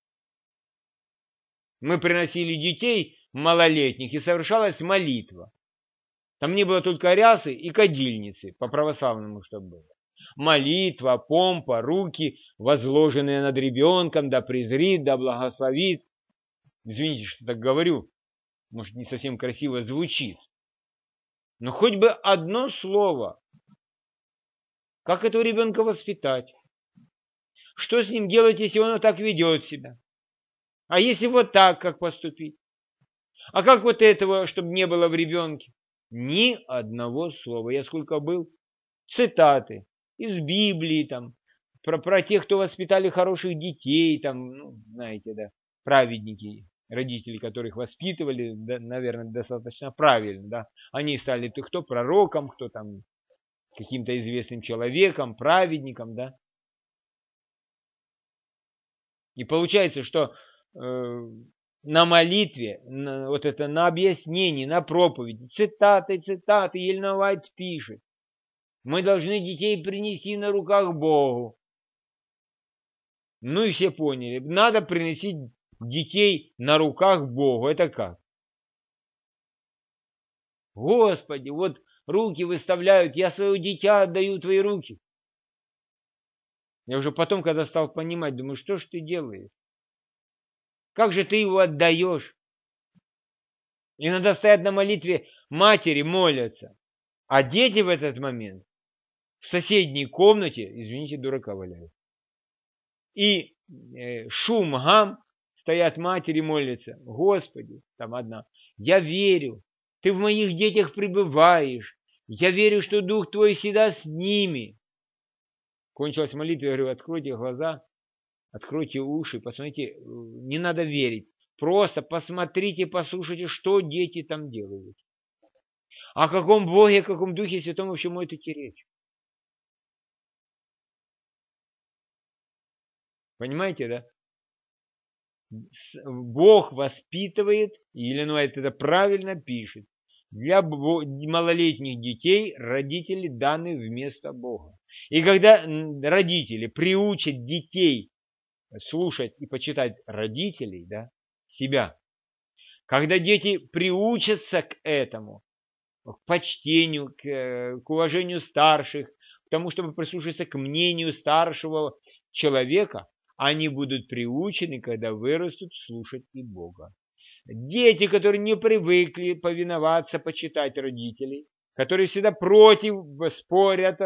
Мы приносили детей малолетних, и совершалась молитва. Там не было только рясы и кадильницы, по православному, чтобы было. Молитва, помпа, руки, возложенные над ребенком, да презрит, да благословит. Извините, что так говорю, может, не совсем красиво звучит. Но хоть бы одно слово. Как этого ребенка воспитать? Что с ним делать, если он вот так ведет себя? А если вот так, как поступить? А как вот этого, чтобы не было в ребенке? Ни одного слова. Я сколько был? Цитаты из Библии, там, про, про тех, кто воспитали хороших детей, там, ну, знаете, да, праведники, родители, которых воспитывали, да, наверное, достаточно правильно, да. Они стали кто пророком, кто там каким-то известным человеком, праведником, да. И получается, что э, на молитве, на, вот это на объяснении, на проповеди, цитаты, цитаты, Елена Вайт пишет, мы должны детей принести на руках Богу. Ну и все поняли. Надо приносить детей на руках Богу. Это как? Господи, вот руки выставляют, я свое дитя отдаю в твои руки. Я уже потом, когда стал понимать, думаю, что ж ты делаешь? Как же ты его отдаешь? Иногда стоят на молитве матери, молятся. А дети в этот момент в соседней комнате, извините, дурака валяют. И э, шум, гам, стоят матери, молятся. Господи, там одна, я верю, ты в моих детях пребываешь. Я верю, что Дух Твой всегда с ними. Кончилась молитва, я говорю, откройте глаза, откройте уши, посмотрите, не надо верить. Просто посмотрите, послушайте, что дети там делают. О каком Боге, о каком Духе Святом вообще может идти речь? Понимаете, да? Бог воспитывает, или ну это правильно пишет, для малолетних детей родители даны вместо Бога. И когда родители приучат детей слушать и почитать родителей, да, себя, когда дети приучатся к этому, к почтению, к, к уважению старших, к тому, чтобы прислушаться к мнению старшего человека, они будут приучены, когда вырастут, слушать и Бога. Дети, которые не привыкли повиноваться, почитать родителей, которые всегда против, спорят,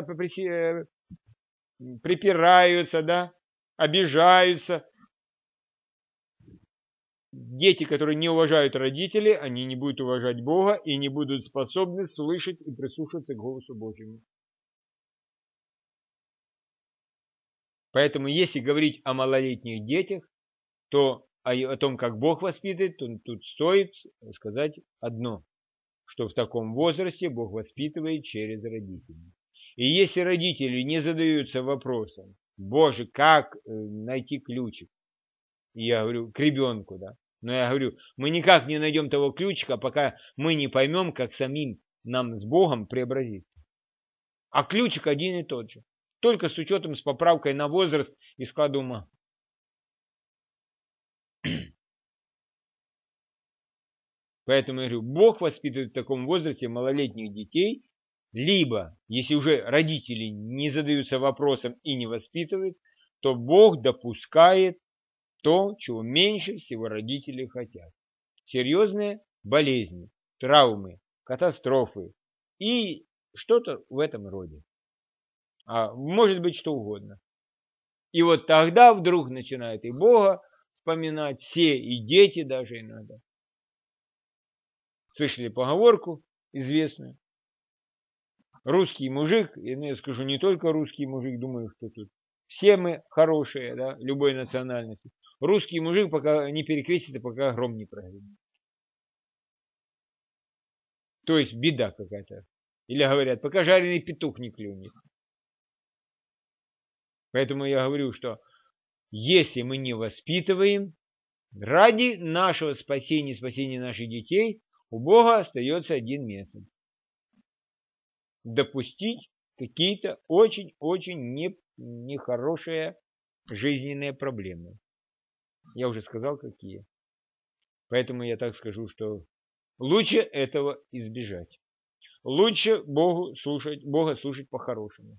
припираются, да, обижаются. Дети, которые не уважают родителей, они не будут уважать Бога и не будут способны слышать и прислушиваться к голосу Божьему. Поэтому, если говорить о малолетних детях, то о, о том, как Бог воспитывает, то тут стоит сказать одно, что в таком возрасте Бог воспитывает через родителей. И если родители не задаются вопросом, Боже, как найти ключик? И я говорю, к ребенку, да. Но я говорю, мы никак не найдем того ключика, пока мы не поймем, как самим нам с Богом преобразиться. А ключик один и тот же. Только с учетом, с поправкой на возраст и склад ума. Поэтому я говорю, Бог воспитывает в таком возрасте малолетних детей, либо, если уже родители не задаются вопросом и не воспитывают, то Бог допускает то, чего меньше всего родители хотят. Серьезные болезни, травмы, катастрофы и что-то в этом роде. А может быть что угодно. И вот тогда вдруг начинает и Бога вспоминать все, и дети даже иногда. Слышали поговорку известную? Русский мужик, я скажу, не только русский мужик, думаю, что тут все мы хорошие, да, любой национальности. Русский мужик пока не перекрестится, пока гром не прогремит. То есть беда какая-то. Или говорят, пока жареный петух не клюнет. Поэтому я говорю, что если мы не воспитываем, ради нашего спасения, спасения наших детей, у Бога остается один метод. Допустить какие-то очень-очень не, нехорошие жизненные проблемы. Я уже сказал, какие. Поэтому я так скажу, что лучше этого избежать. Лучше Богу слушать, Бога слушать по-хорошему.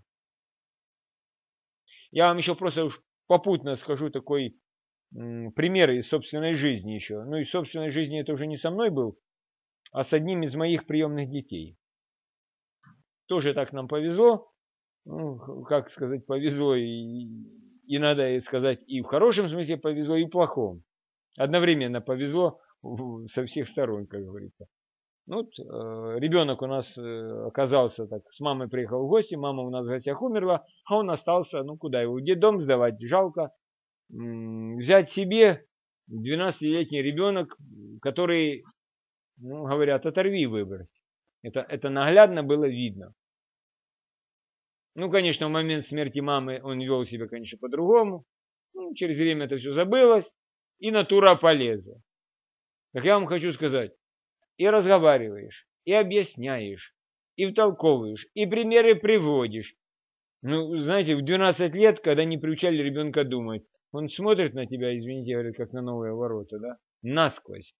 Я вам еще просто попутно скажу такой м, пример из собственной жизни еще. Ну, из собственной жизни это уже не со мной был, а с одним из моих приемных детей. Тоже так нам повезло. Ну, как сказать, повезло и, и надо сказать и в хорошем смысле повезло, и в плохом. Одновременно повезло со всех сторон, как говорится. Ну, вот, э, ребенок у нас э, оказался так, с мамой приехал в гости, мама у нас в гостях умерла, а он остался, ну куда его, в детдом сдавать, жалко. М-м, взять себе двенадцатилетний ребенок, который, ну, говорят, оторви и выбрось. Это, это наглядно было видно. Ну, конечно, в момент смерти мамы он вел себя, конечно, по-другому. Ну, через время это все забылось, и натура полезла. Так я вам хочу сказать, и разговариваешь, и объясняешь, и втолковываешь, и примеры приводишь. Ну, знаете, в двенадцать лет, когда не приучали ребенка думать, он смотрит на тебя, извините, говорит, как на новые ворота, да, насквозь.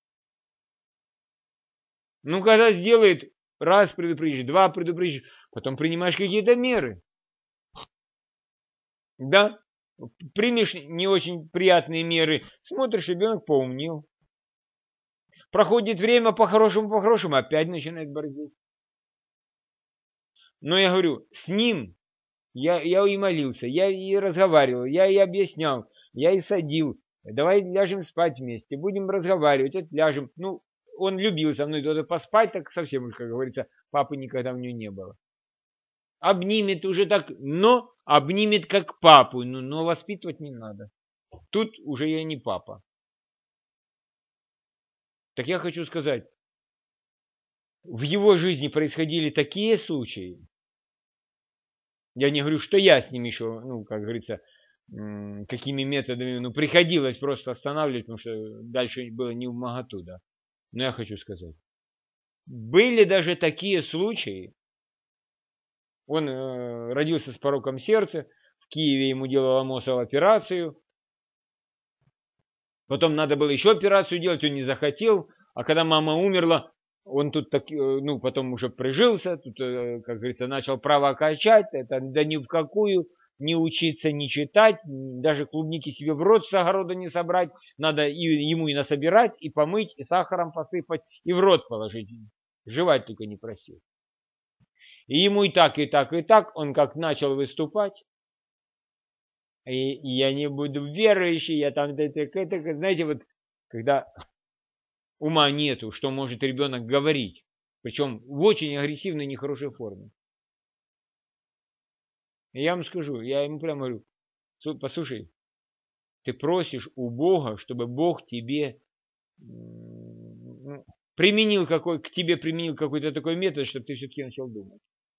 Ну, когда сделает, раз предупредишь, два предупредишь, потом принимаешь какие-то меры. Да, примешь не очень приятные меры, смотришь, ребенок поумнел. Проходит время, по-хорошему, по-хорошему, опять начинает борзеть. Но я говорю, с ним я, я и молился, я и разговаривал, я и объяснял, я и садил. Давай ляжем спать вместе, будем разговаривать, вот ляжем. Ну, он любил со мной тоже поспать, так совсем уж, как говорится, папы никогда у него не было. Обнимет уже так, но обнимет как папу, но, но воспитывать не надо. Тут уже я не папа. Так я хочу сказать, в его жизни происходили такие случаи. Я не говорю, что я с ним еще, ну, как говорится, какими методами, ну, приходилось просто останавливать, потому что дальше было не вмоготу, да. Но я хочу сказать, были даже такие случаи. Он э, родился с пороком сердца, в Киеве ему делал Амосов операцию, потом надо было еще операцию делать, он не захотел, а когда мама умерла, он тут так, ну, потом уже прижился, тут, как говорится, начал право качать, это да ни в какую, не учиться, не читать, даже клубники себе в рот с огорода не собрать, надо и ему и насобирать, и помыть, и сахаром посыпать, и в рот положить, жевать только не просил. И ему и так, и так, и так, он как начал выступать, и, и я не буду верующий, я там, это, это, знаете, вот, когда ума нету, что может ребенок говорить, причем в очень агрессивной, нехорошей форме. И я вам скажу, я ему прямо говорю, послушай, ты просишь у Бога, чтобы Бог тебе применил какой, к тебе применил какой-то такой метод, чтобы ты все-таки начал думать.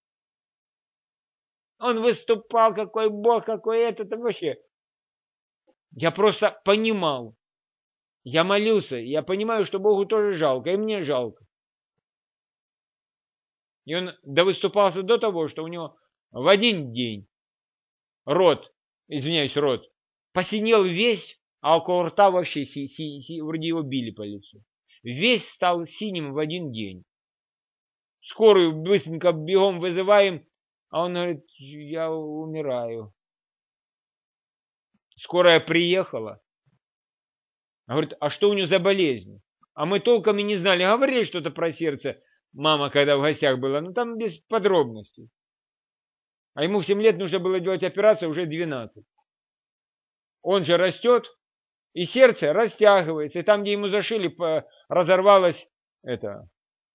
Он выступал, какой Бог, какой этот, это вообще. Я просто понимал. Я молился, я понимаю, что Богу тоже жалко, и мне жалко. И он довыступался до того, что у него в один день рот, извиняюсь, рот, посинел весь, а около рта вообще си, си, си, вроде его били по лицу. Весь стал синим в один день. Скорую быстренько бегом вызываем, а он говорит, я умираю. Скорая приехала. Говорит, а что у него за болезнь? А мы толком и не знали. Говорили что-то про сердце. Мама, когда в гостях была, ну там без подробностей. А ему в семь лет нужно было делать операцию, уже двенадцать. Он же растет, и сердце растягивается. И там, где ему зашили, разорвалось это,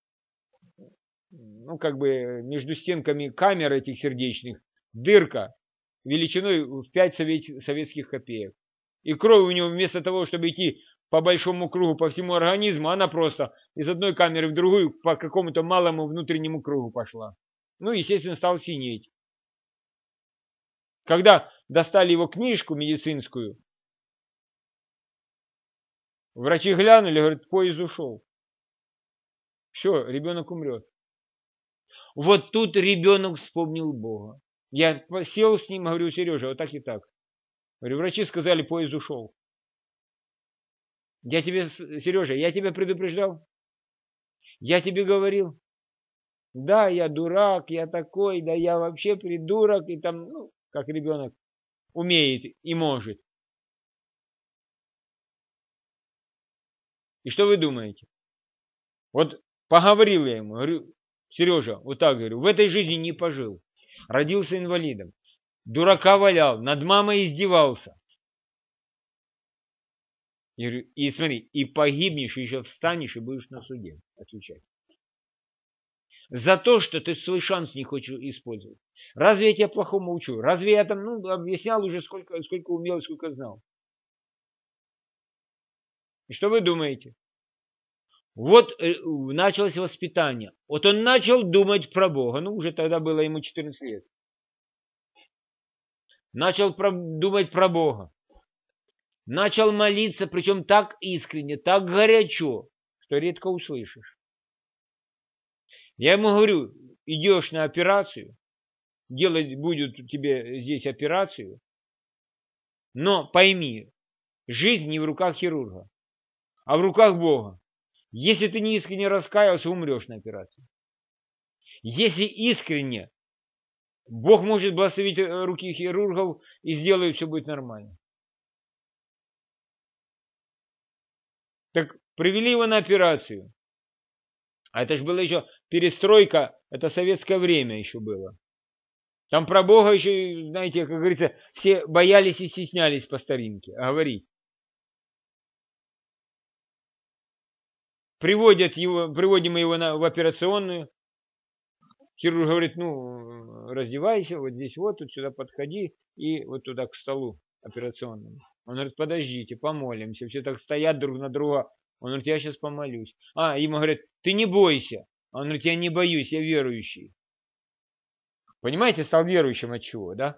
ну как бы между стенками камер этих сердечных, дырка величиной в пять советских копеек. И кровь у него вместо того, чтобы идти по большому кругу по всему организму, она просто из одной камеры в другую по какому-то малому внутреннему кругу пошла. Ну, естественно, стал синеть. Когда достали его книжку медицинскую, врачи глянули, говорят, поезд ушел. Все, ребенок умрет. Вот тут ребенок вспомнил Бога. Я сел с ним, говорю, Сережа, вот так и так. Говорю, врачи сказали, поезд ушел. Я тебе, Сережа, я тебя предупреждал. Я тебе говорил. Да, я дурак, я такой, да я вообще придурок, и там, ну, как ребенок умеет и может. И что вы думаете? Вот поговорил я ему, говорю, Сережа, вот так говорю, в этой жизни не пожил. Родился инвалидом. Дурака валял, над мамой издевался. Я говорю, и смотри, и погибнешь, и еще встанешь, и будешь на суде отвечать. За то, что ты свой шанс не хочешь использовать. Разве я тебя плохому учу? Разве я там, ну, объяснял уже, сколько, сколько умел и сколько знал? И что вы думаете? Вот э, началось воспитание. Вот он начал думать про Бога. Ну, уже тогда было ему четырнадцать лет. Начал про, думать про Бога. Начал молиться, причем так искренне, так горячо, что редко услышишь. Я ему говорю, идешь на операцию, делать будут тебе здесь операцию, но пойми, жизнь не в руках хирурга, а в руках Бога. Если ты не искренне раскаялся, умрешь на операции. Если искренне, Бог может благословить руки хирургов и сделает, все будет нормально. Так привели его на операцию. А это же было еще перестройка, это советское время еще было. Там про Бога еще, знаете, как говорится, все боялись и стеснялись по старинке говорить. Приводят его, приводим его на, в операционную. Хирург говорит, ну, раздевайся, вот здесь вот, тут сюда подходи и вот туда к столу операционному. Он говорит, подождите, помолимся. Все так стоят друг на друга. Он говорит, я сейчас помолюсь. А, ему говорят, ты не бойся. Он говорит, я не боюсь, я верующий. Понимаете, стал верующим от чего, да?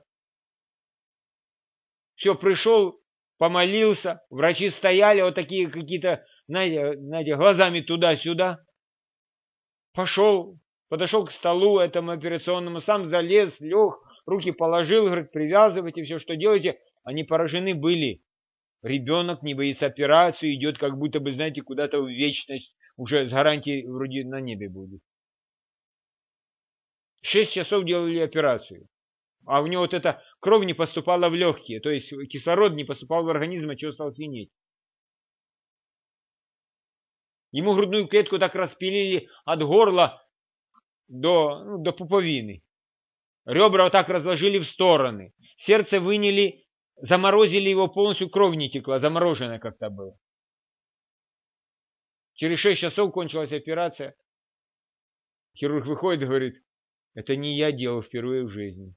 Все, пришел, помолился, врачи стояли вот такие какие-то, знаете, знаете глазами туда-сюда. Пошел, подошел к столу этому операционному, сам залез, лег, руки положил, говорит, привязывайте, все, что делаете. Они поражены были. Ребенок не боится операции, идет как будто бы, знаете, куда-то в вечность, уже с гарантией вроде на небе будет. Шесть часов делали операцию. А у него вот эта кровь не поступала в легкие, то есть кислород не поступал в организм, от чего стал свинеть. Ему грудную клетку так распилили от горла до, ну, до пуповины. Ребра вот так разложили в стороны. Сердце выняли, заморозили его полностью, кровь не текла, замороженная как-то было. Через шесть часов кончилась операция. Хирург выходит и говорит, это не я делал впервые в жизни.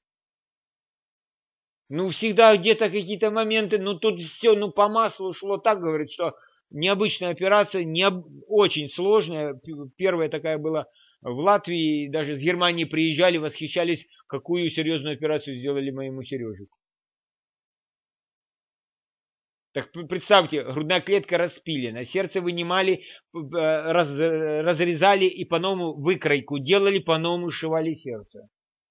Ну, всегда где-то какие-то моменты, ну, тут все, ну, по маслу шло так, говорит, что необычная операция, не, очень сложная. Первая такая была в Латвии, даже с Германии приезжали, восхищались, какую серьезную операцию сделали моему Сережику. Так представьте, грудная клетка распилена, сердце вынимали, раз, разрезали и по-новому выкройку делали, по-новому сшивали сердце.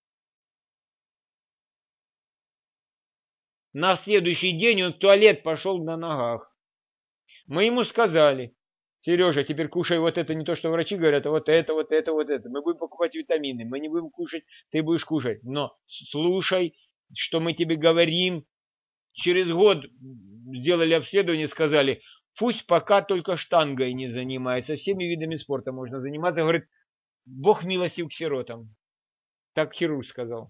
На следующий день он в туалет пошел на ногах. Мы ему сказали, Сережа, теперь кушай вот это, не то, что врачи говорят, а вот это, вот это, вот это. Мы будем покупать витамины, мы не будем кушать, ты будешь кушать. Но слушай, что мы тебе говорим. Через год сделали обследование, сказали, пусть пока только штангой не занимается, всеми видами спорта можно заниматься. Говорит, Бог милостив к сиротам. Так хирург сказал.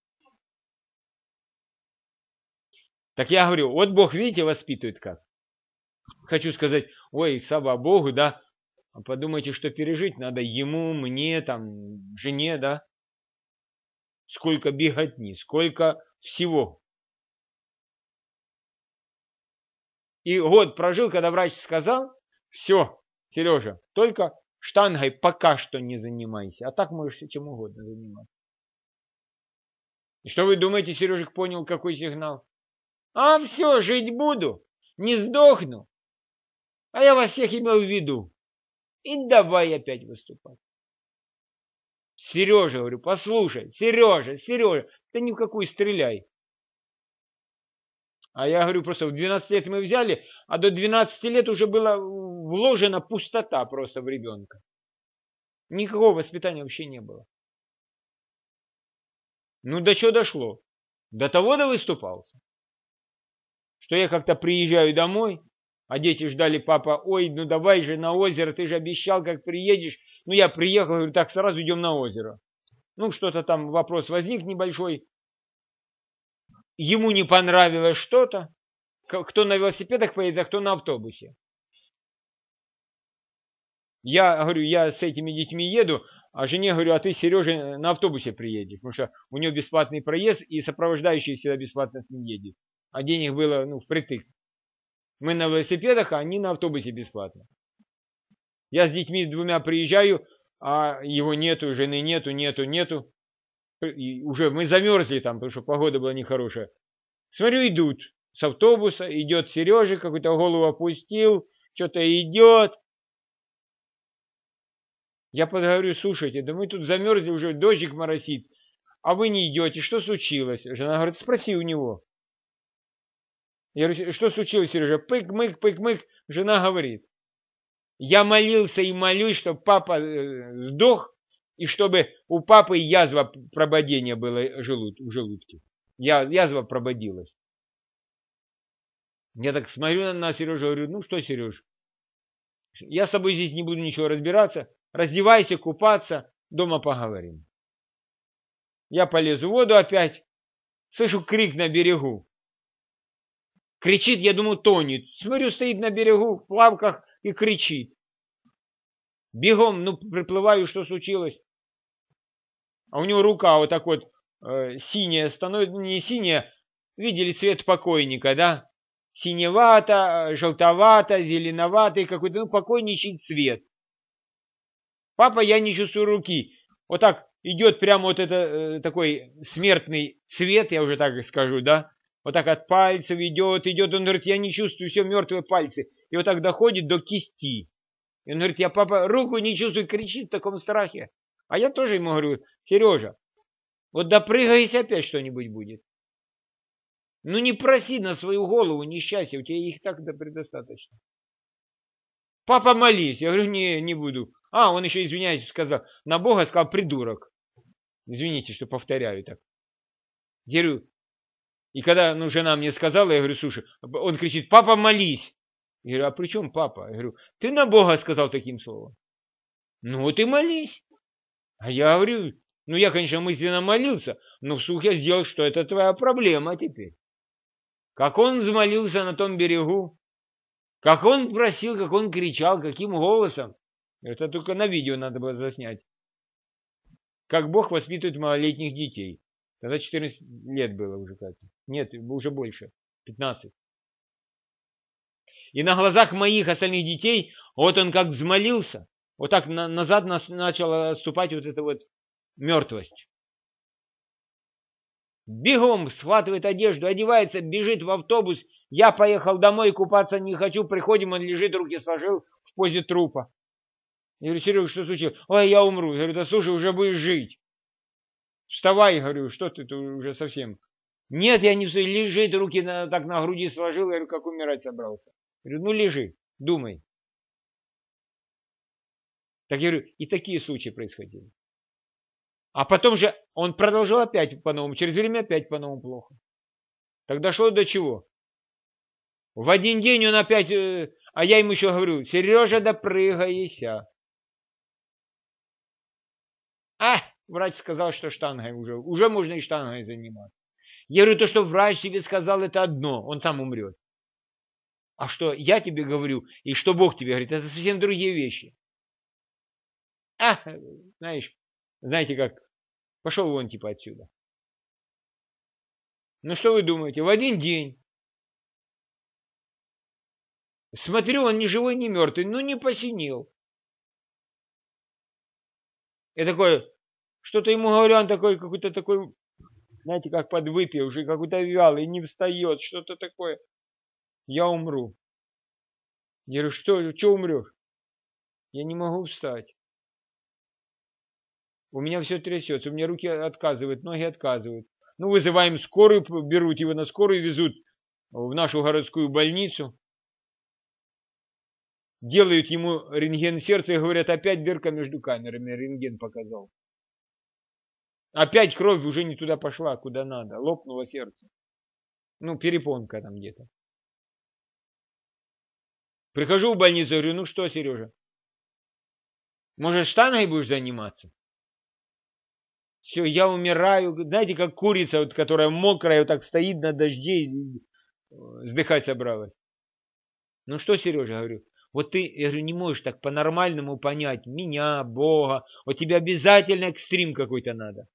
Так я говорю, вот Бог, видите, воспитывает как. Хочу сказать, ой, слава Богу, да. Подумайте, что пережить надо ему, мне, там, жене, да. Сколько беготни, сколько всего. И год прожил, когда врач сказал, все, Сережа, только штангой пока что не занимайся, а так можешь чем угодно заниматься. И что вы думаете, Сережик понял, какой сигнал? А все, жить буду, не сдохну. А я вас всех имел в виду. И давай опять выступать. Сережа, говорю, послушай, Сережа, Сережа, ты ни в какую стреляй. А я говорю, просто в двенадцать лет мы взяли, а до двенадцати лет уже была вложена пустота просто в ребенка. Никакого воспитания вообще не было. Ну, до чего дошло? До того до выступался, что я как-то приезжаю домой, а дети ждали, папа, ой, ну давай же на озеро, ты же обещал, как приедешь. Ну, я приехал, говорю, так, сразу идем на озеро. Ну, что-то там, вопрос возник небольшой. Ему не понравилось что-то. Кто на велосипедах поедет, а кто на автобусе. Я говорю, я с этими детьми еду, а жене говорю, а ты, Сережа, на автобусе приедешь, потому что у него бесплатный проезд, и сопровождающий всегда бесплатно с ним едет. А денег было, ну, впритык. Мы на велосипедах, а они на автобусе бесплатно. Я с детьми двумя приезжаю, а его нету, жены нету, нету, нету. И уже мы замерзли там, потому что погода была нехорошая. Смотрю, идут с автобуса, идет Сережа, какую-то голову опустил, что-то идет. Я подговорю, слушайте, да мы тут замерзли, уже дождик моросит, а вы не идете, что случилось? Жена говорит, спроси у него. Я говорю, что случилось, Сережа? Пык-мык, пык-мык. Жена говорит, я молился и молюсь, чтобы папа сдох, и чтобы у папы язва прободения была в желудке. Я, язва прободилась. Я так смотрю на Сережу, говорю, ну что, Сереж, я с тобой здесь не буду ничего разбираться, раздевайся, купаться, дома поговорим. Я полез в воду опять, слышу крик на берегу. Кричит, я думаю, тонет. Смотрю, стоит на берегу в плавках и кричит. Бегом, ну, приплываю, что случилось. а у него рука вот так вот э, синяя становится, не синяя, видели цвет покойника, да? Синевато, желтовато, зеленоватый какой-то, ну, покойничий цвет. Папа, я не чувствую руки. Вот так идет прямо вот это э, такой смертный цвет, я уже так скажу, да? Вот так от пальцев идет, идет, он говорит, я не чувствую, все, мертвые пальцы. И вот так доходит до кисти. И он говорит, я, папа, руку не чувствую, кричит в таком страхе. А я тоже ему говорю, Сережа, вот допрыгайся, опять что-нибудь будет. Ну не проси на свою голову несчастья, у тебя их так да предостаточно. Папа, молись. Я говорю, не, не буду. А, он еще, извиняюсь, сказал, на Бога сказал придурок. Извините, что повторяю так. Я говорю, и когда ну, жена мне сказала, я говорю, слушай, он кричит, папа, молись. Я говорю, а при чем папа? Я говорю, ты на Бога сказал таким словом. Ну вот и молись. А я говорю, ну я, конечно, мысленно молился, но вслух я сделал, что это твоя проблема теперь. Как он взмолился на том берегу, как он просил, как он кричал, каким голосом. Это только на видео надо было заснять. Как Бог воспитывает малолетних детей. Тогда четырнадцать лет было уже, Катя. Нет, уже больше. пятнадцать. И на глазах моих остальных детей, вот он как взмолился, вот так на, назад нас начала отступать вот эта вот мертвость. Бегом схватывает одежду, одевается, бежит в автобус. Я поехал домой, купаться не хочу. Приходим, он лежит, руки сложил в позе трупа. Я говорю, Серега, что случилось? Ой, я умру. Я говорю, да слушай, уже будешь жить. Вставай, говорю, что ты тут уже совсем? Нет, я не встаю. Лежит, руки на, так на груди сложил. Я говорю, как умирать собрался? Я говорю, ну лежи, думай. Так я говорю, и такие случаи происходили. А потом же он продолжал опять по-новому. Через время опять по-новому плохо. Так дошло до чего? В один день он опять... Э, а я ему еще говорю, Сережа, допрыгайся. А, врач сказал, что штангой уже. Уже можно и штангой заниматься. Я говорю, то, что врач тебе сказал, это одно. Он сам умрет. А что я тебе говорю, и что Бог тебе говорит, это совсем другие вещи. А, знаешь, знаете как, пошел вон типа отсюда. Ну что вы думаете, в один день, смотрю, он ни живой, ни мертвый, ну не посинел. Я такой, что-то ему говорю, он такой, какой-то такой, знаете, как подвыпивший, какой-то вялый, не встает, что-то такое. Я умру. Я говорю, что, что умрешь? Я не могу встать. У меня все трясется, у меня руки отказывают, ноги отказывают. Ну, вызываем скорую, берут его на скорую, везут в нашу городскую больницу. Делают ему рентген сердца и говорят, опять дырка между камерами, рентген показал. Опять кровь уже не туда пошла, куда надо, лопнуло сердце. Ну, перепонка там где-то. Прихожу в больницу, говорю, ну что, Сережа, может, штангой будешь заниматься? Все, я умираю. Знаете, как курица, вот, которая мокрая, вот так стоит на дожде и вздыхать собралась. Ну что, Сережа, говорю, вот ты, я говорю, не можешь так по-нормальному понять меня, Бога. Вот тебе обязательно экстрим какой-то надо.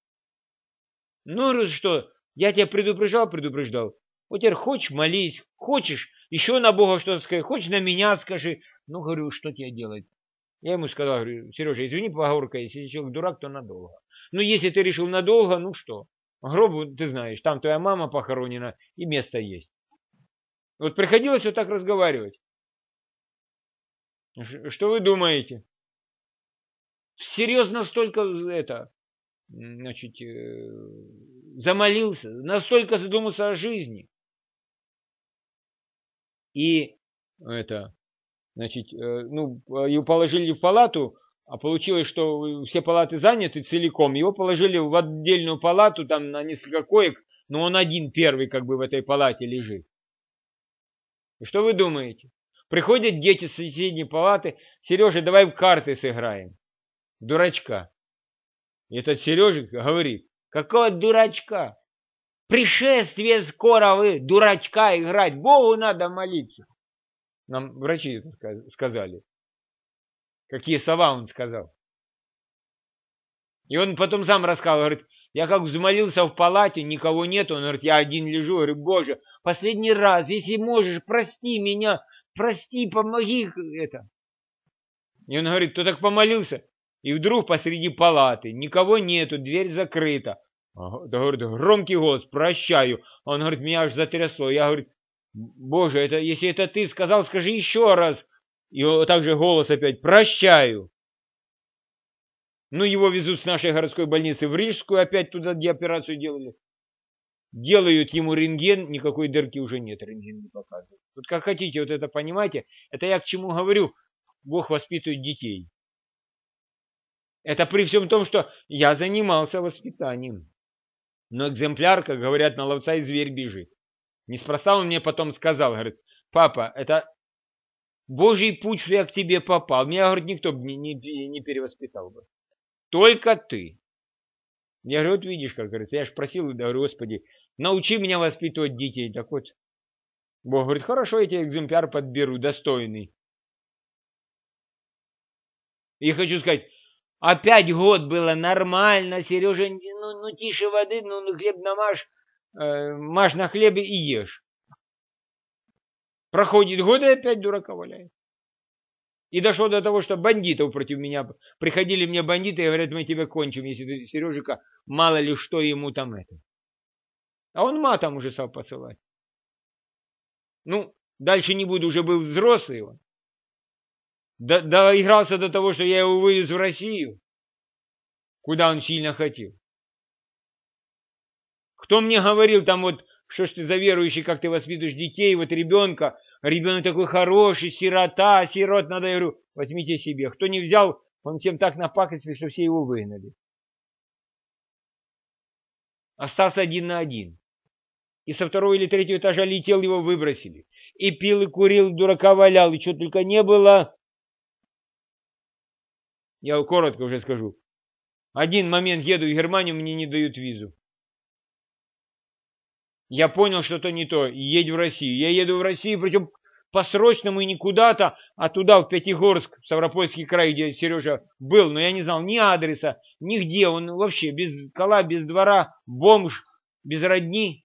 Ну, что, я тебя предупреждал, предупреждал. Вот теперь хочешь, молись, хочешь, еще на Бога что-то скажи, хочешь, на меня скажи. Ну, говорю, что тебе делать? Я ему сказал, говорю, Сережа, извини, поговорка, если человек дурак, то надолго. Ну, если ты решил надолго, ну что? Гроб, ты знаешь, там твоя мама похоронена, и место есть. Вот приходилось вот так разговаривать. Что вы думаете? Серьезно столько это, значит, замолился, настолько задумался о жизни. И это, значит, ну, его положили в палату, а получилось, что все палаты заняты целиком. Его положили в отдельную палату, там на несколько коек, но он один первый как бы в этой палате лежит. И что вы думаете? Приходят дети с соседней палаты, Сережа, давай в карты сыграем. Дурачка. И этот Сережа говорит, какого дурачка? Пришествие скоро, вы, дурачка играть, Богу надо молиться. Нам врачи это сказали. Какие слова он сказал. И он потом сам рассказал, говорит, я как взмолился в палате, никого нет, он говорит, я один лежу, говорю, Боже, последний раз, если можешь, прости меня, прости, помоги это. И он говорит, кто так помолился? И вдруг посреди палаты, никого нету, дверь закрыта. Да, говорит, громкий голос, прощаю. Он говорит, меня аж затрясло. Я говорю, Боже, это, если это ты сказал, скажи еще раз. И вот так же голос опять, прощаю. Ну, его везут с нашей городской больницы в Рижскую, опять туда, где операцию делали. Делают ему рентген, никакой дырки уже нет, рентген не показывает. Вот как хотите, вот это понимаете, это я к чему говорю, Бог воспитывает детей. Это при всем том, что я занимался воспитанием. Но экземпляр, как говорят, на ловца и зверь бежит. Неспроста он мне потом сказал, говорит, папа, это Божий путь, что я к тебе попал. Меня, говорит, никто бы не, не, не перевоспитал бы. Только ты. Я говорю, вот видишь, как говорится, я же просил, говорю, Господи, научи меня воспитывать детей. Так вот, Бог говорит, хорошо, я тебе экземпляр подберу, достойный. И хочу сказать, опять год было нормально, Сережа, ну, ну тише воды, ну, ну хлеб намажь, э, мажь на хлебе и ешь. Проходит год, и опять дурака валяет. И дошло до того, что бандитов против меня, приходили мне бандиты и говорят, мы тебя кончим, если ты, Сережика, мало ли что ему там это. А он матом уже стал посылать. Ну, дальше не буду, уже был взрослый он. До, доигрался до того, что я его вывез в Россию, куда он сильно хотел. Кто мне говорил там вот, что ж ты за верующий, как ты воспитываешь детей, вот ребенка, ребенок такой хороший, сирота, сирот надо, я говорю, возьмите себе. Кто не взял, он всем так напакостил, что все его выгнали. Остался один на один. И со второго или третьего этажа летел, его выбросили. И пил, и курил, дурака валял, и что только не было. Я коротко уже скажу. Один момент еду в Германию, мне не дают визу. Я понял, что-то не то, и едь в Россию. Я еду в Россию, причем по-срочному и не куда-то, а туда, в Пятигорск, в Ставропольский край, где Сережа был, но я не знал ни адреса, нигде, он вообще без кола, без двора, бомж, без родни.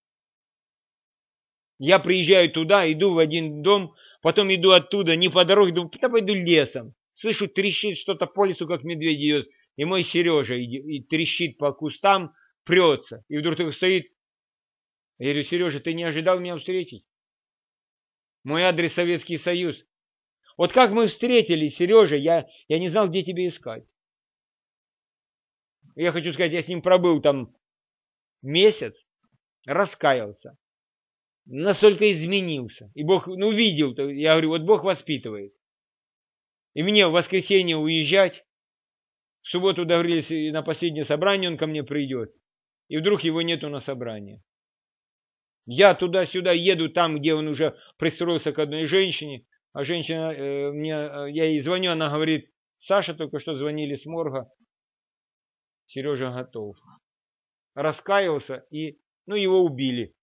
Я приезжаю туда, иду в один дом, потом иду оттуда, не по дороге, думаю, да пойду лесом. Слышу, трещит что-то по лесу, как медведь идет, и мой Сережа и, и трещит по кустам, прется, и вдруг так стоит. Я говорю, Сережа, ты не ожидал меня встретить? Мой адрес Советский Союз. Вот как мы встретились, Сережа, я, я не знал, где тебя искать. Я хочу сказать, я с ним пробыл там месяц, раскаялся, настолько изменился. И Бог, ну, видел, я говорю, вот Бог воспитывает. И мне в воскресенье уезжать, в субботу договорились, на последнее собрание он ко мне придет, и вдруг его нету на собрании. Я туда-сюда еду, там, где он уже пристроился к одной женщине, а женщина, э, мне, я ей звоню, она говорит, Саша, только что звонили с морга, Сережа готов. Раскаялся, и, ну, его убили.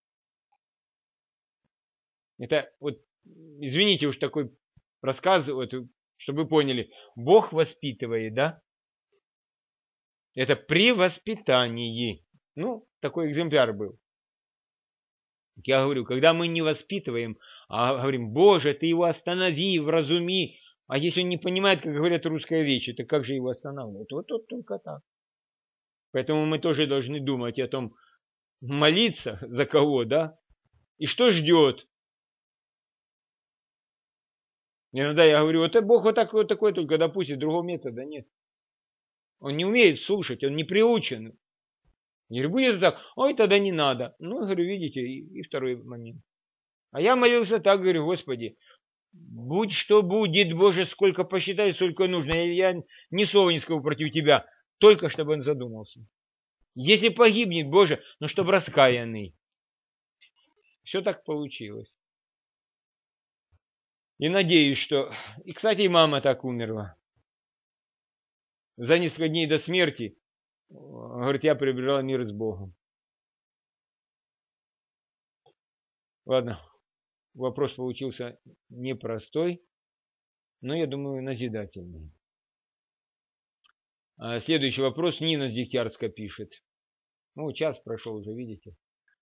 Это вот, извините уж такой рассказ, вот, чтобы вы поняли, Бог воспитывает, да? Это при воспитании. Ну, такой экземпляр был. Я говорю, когда мы не воспитываем, а говорим, Боже, ты его останови, вразуми, а если он не понимает, как говорят русская вещь, то как же его останавливать? Вот тут только так. Поэтому мы тоже должны думать о том, молиться за кого, да? И что ждет? Иногда я говорю, вот Бог вот такой, вот такой, только допустим, другого метода нет. Он не умеет слушать, он не приучен. Не будет так, ой, тогда не надо. Ну, говорю, видите, и, и второй момент. А я молился так, говорю, Господи, будь что будет, Боже, сколько посчитай, сколько нужно. Я, я ни слова не скажу против тебя, только чтобы он задумался. Если погибнет, Боже, но чтобы раскаянный. Все так получилось. И надеюсь, что... И, кстати, и мама так умерла. За несколько дней до смерти, говорит, я приобрела мир с Богом. Ладно, вопрос получился непростой, но, я думаю, назидательный. Следующий вопрос. Нина с Дегтярска пишет. Ну, час прошел уже, видите.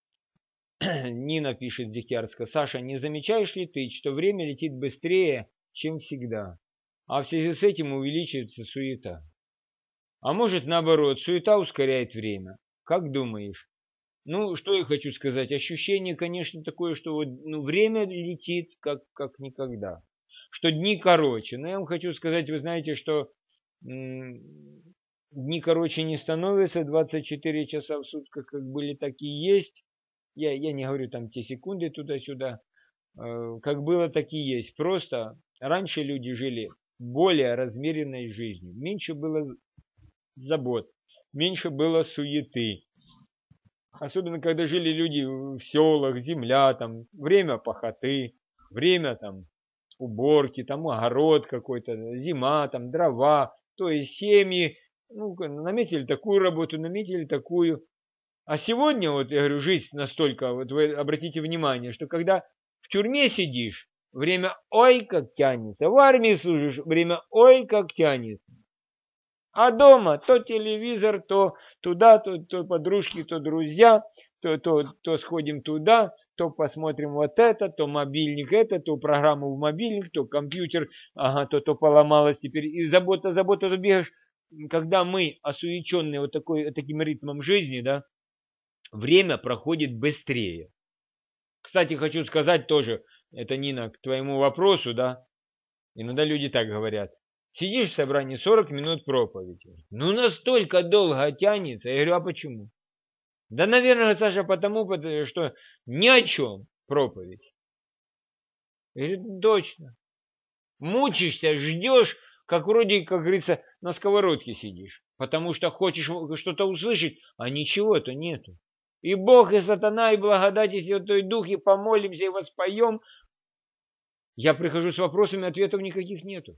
Нина пишет с Дегтярска. Саша, не замечаешь ли ты, что время летит быстрее, чем всегда, а в связи с этим увеличивается суета? А может, наоборот, суета ускоряет время? Как думаешь? Ну, что я хочу сказать. Ощущение, конечно, такое, что вот, ну, время летит как, как никогда. Что дни короче. Но я вам хочу сказать, вы знаете, что м- дни короче не становятся. двадцать четыре часа в сутках как были, так и есть. Я, я не говорю там те секунды туда-сюда. Э, как было, так и есть. Просто раньше люди жили более размеренной жизнью. Меньше было забот, меньше было суеты. Особенно, когда жили люди в селах, земля, там, время пахоты, время там уборки, там огород какой-то, зима, там дрова, то есть семьи, ну, наметили такую работу, наметили такую. А сегодня, вот я говорю, жизнь настолько, вот вы обратите внимание, что когда в тюрьме сидишь, время ой как тянется, в армии служишь, время ой как тянется. А дома то телевизор, то туда, то, то подружки, то друзья, то, то, то сходим туда, то посмотрим вот это, то мобильник это, то программу в мобильник, то компьютер, ага, то, то поломалось теперь. И забота, забота, ты бегаешь. Когда мы осуеченные вот такой, таким ритмом жизни, да, время проходит быстрее. Кстати, хочу сказать тоже, это, Нина, к твоему вопросу, да, иногда люди так говорят. Сидишь в собрании сорок минут проповеди. Ну, настолько долго тянется. Я говорю, а почему? Да, наверное, Саша, потому, что ни о чем проповедь. Я говорю, точно. Мучишься, ждешь, как вроде, как говорится, на сковородке сидишь. Потому что хочешь что-то услышать, а ничего-то нету. И Бог, и сатана, и благодать, и Святой Дух, и помолимся, и воспоем. Я прихожу с вопросами, ответов никаких нету.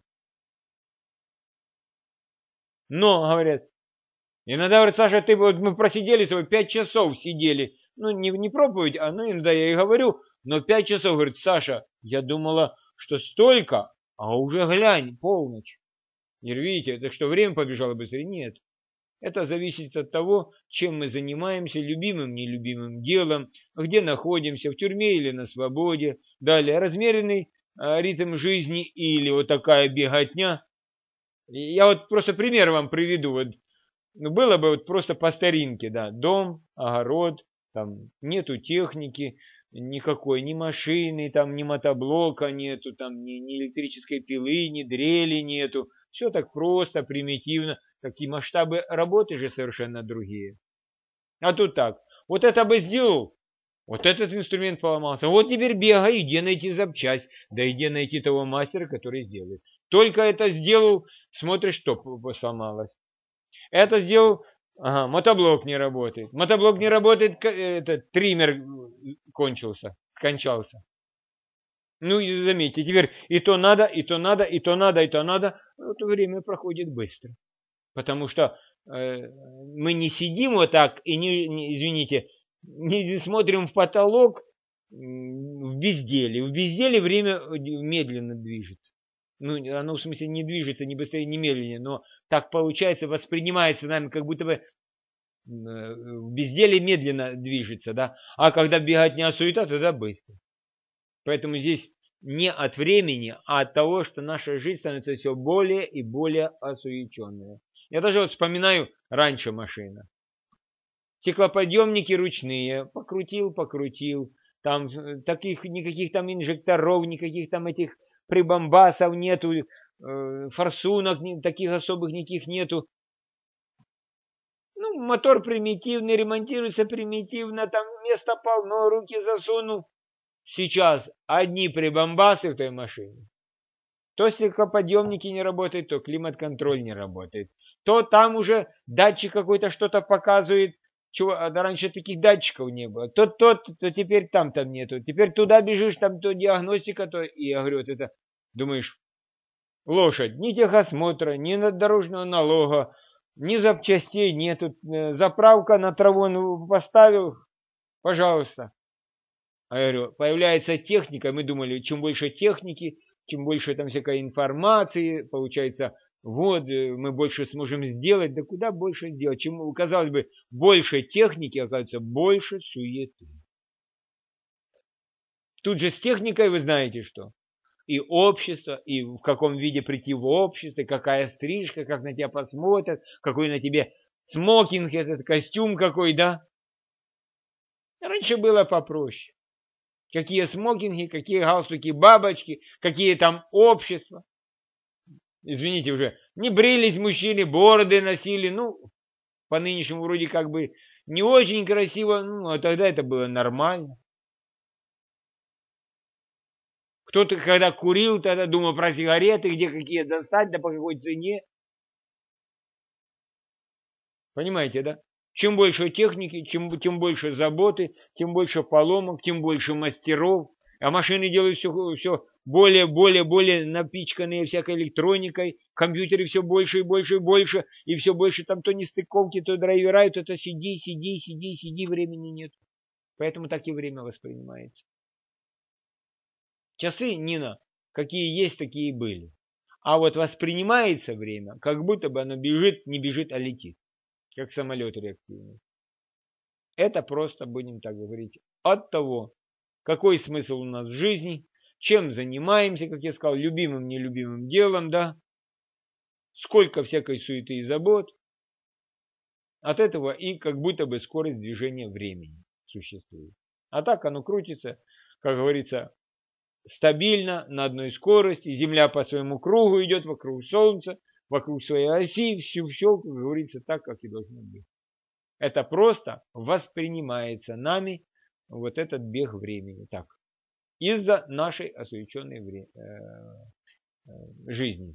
Но, говорят, иногда, говорят, Саша, ты вот мы просидели с тобой пять часов сидели. Ну, не, не проповедь, а ну иногда я и говорю, но пять часов, говорит, Саша, я думала, что столько, а уже глянь, полночь. И видите, так что время побежало быстрее? Нет. Это зависит от того, чем мы занимаемся, любимым, нелюбимым делом, где находимся, в тюрьме или на свободе. Далее, размеренный э, ритм жизни или вот такая беготня. Я вот просто пример вам приведу. Вот, ну, было бы вот просто по старинке, да, дом, огород, там нету техники никакой, ни машины, там ни мотоблока нету, там ни, ни электрической пилы, ни дрели нету. Все так просто, примитивно. Такие масштабы работы же совершенно другие. А тут так. Вот это бы сделал, вот этот инструмент поломался. Вот теперь бегай, где найти запчасть, да и где найти того мастера, который сделает. Только это сделал, смотришь, что сломалось. Это сделал, ага, мотоблок не работает. Мотоблок не работает, этот триммер кончился, скончался. Ну и заметьте, теперь и то надо, и то надо, и то надо, и то надо. Вот время проходит быстро. Потому что э, мы не сидим вот так и не, не извините, не смотрим в потолок в безделие. В безделие время медленно движется. Ну, оно в смысле не движется ни быстрее, ни медленнее, но так получается, воспринимается нами, как будто бы в безделие медленно движется, да. А когда беготня суета, тогда быстро. Поэтому здесь не от времени, а от того, что наша жизнь становится все более и более осуеченной. Я даже вот вспоминаю раньше машина. Стеклоподъемники ручные, покрутил, покрутил. Там таких никаких там инжекторов, никаких там этих прибамбасов нету, э, форсунок таких особых никаких нету. Ну, мотор примитивный, ремонтируется примитивно, там места полно, руки засунул. Сейчас одни прибамбасы в той машине. То стеклоподъемники не работают, то климат-контроль не работает. То там уже датчик какой-то что-то показывает. Чего, а раньше таких датчиков не было. То, то, то, то теперь там там нету. Теперь туда бежишь, там то диагностика, то... И я говорю, вот это, думаешь, лошадь, ни техосмотра, ни дорожного налога, ни запчастей нету. Заправка на траву поставил, пожалуйста. А я говорю, появляется техника, мы думали, чем больше техники, чем больше там всякой информации, получается, Вот мы больше сможем сделать, да куда больше сделать? Чему, казалось бы, больше техники, оказывается, больше суеты. Тут же с техникой вы знаете что? И общество, и в каком виде прийти в общество, какая стрижка, как на тебя посмотрят, какой на тебе смокинг, этот костюм какой, да? Раньше было попроще. Какие смокинги, какие галстуки, бабочки, какие там общества. Извините уже, не брились мужчины, бороды носили, ну, по нынешнему вроде как бы не очень красиво, ну, а тогда это было нормально. Кто-то, когда курил, тогда думал про сигареты, где какие достать, да по какой цене. Понимаете, да? Чем больше техники, чем, тем больше заботы, тем больше поломок, тем больше мастеров. А машины делают все, все более, более, более напичканные всякой электроникой. Компьютеры все больше и больше и больше. И все больше там то нестыковки, то драйвера, то это сиди, сиди, сиди, сиди, времени нет. Поэтому так и время воспринимается. Часы, Нина, какие есть, такие и были. А вот воспринимается время, как будто бы оно бежит, не бежит, а летит. Как самолет реактивный. Это просто, будем так говорить, от того, какой смысл у нас в жизни, чем занимаемся, как я сказал, любимым, нелюбимым делом, да, сколько всякой суеты и забот. От этого и как будто бы скорость движения времени существует. А так оно крутится, как говорится, стабильно, на одной скорости, Земля по своему кругу идет вокруг Солнца, вокруг своей оси, все, все, как говорится, так, как и должно быть. Это просто воспринимается нами вот этот бег времени так, из-за нашей осуеченной вре- э, э, жизни.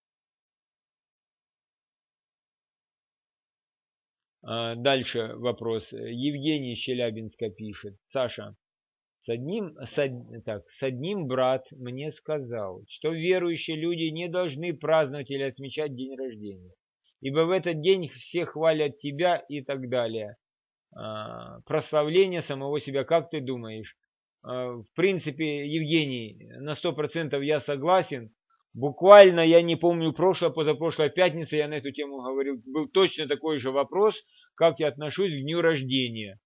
А дальше вопрос. Евгений из Челябинска пишет. Саша, с одним, с, од- так, с одним брат мне сказал, что верующие люди не должны праздновать или отмечать день рождения, ибо в этот день все хвалят тебя и так далее. А, прославление самого себя. Как ты думаешь? А, в принципе, Евгений, на сто процентов я согласен. Буквально, я не помню, прошлая, позапрошлая пятница я на эту тему говорил, был точно такой же вопрос, как я отношусь к дню рождения.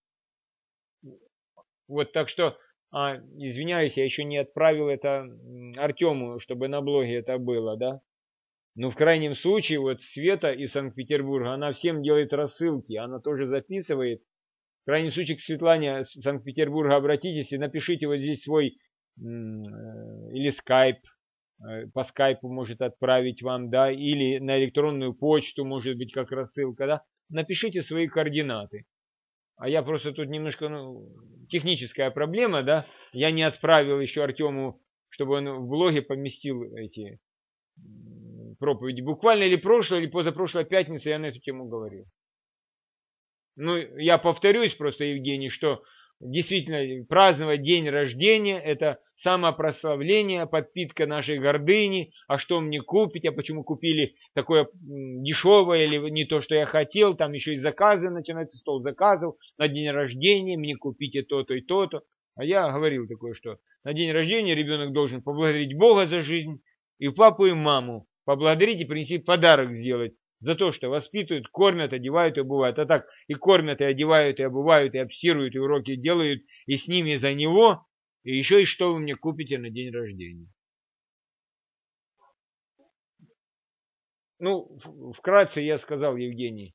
Вот, так что, а, извиняюсь, я еще не отправил это Артему, чтобы на блоге это было, да? Ну, в крайнем случае, вот Света из Санкт-Петербурга, она всем делает рассылки, она тоже записывает. В крайнем случае, к Светлане с Санкт-Петербурга обратитесь и напишите вот здесь свой м, э, или скайп, э, по скайпу может отправить вам, да, или на электронную почту, может быть, как рассылка, да. Напишите свои координаты. А я просто тут немножко, ну, техническая проблема, да. Я не отправил еще Артему, чтобы он в блоге поместил эти м, проповеди. Буквально или прошлой, или позапрошлой пятницы я на эту тему говорил. Ну, я повторюсь просто, Евгений, что действительно праздновать день рождения – это самопрославление, подпитка нашей гордыни. А что мне купить, а почему купили такое дешевое или не то, что я хотел, там еще и заказы начинаются, стол заказов, на день рождения мне купите то-то и то-то. А я говорил такое, что на день рождения ребенок должен поблагодарить Бога за жизнь, и папу, и маму поблагодарить и принести подарок сделать. За то, что воспитывают, кормят, одевают и обувают. А так и кормят, и одевают, и обувают, и обстирывают, и уроки делают, и с ними за него. И еще и что вы мне купите на день рождения. Ну, вкратце я сказал, Евгений.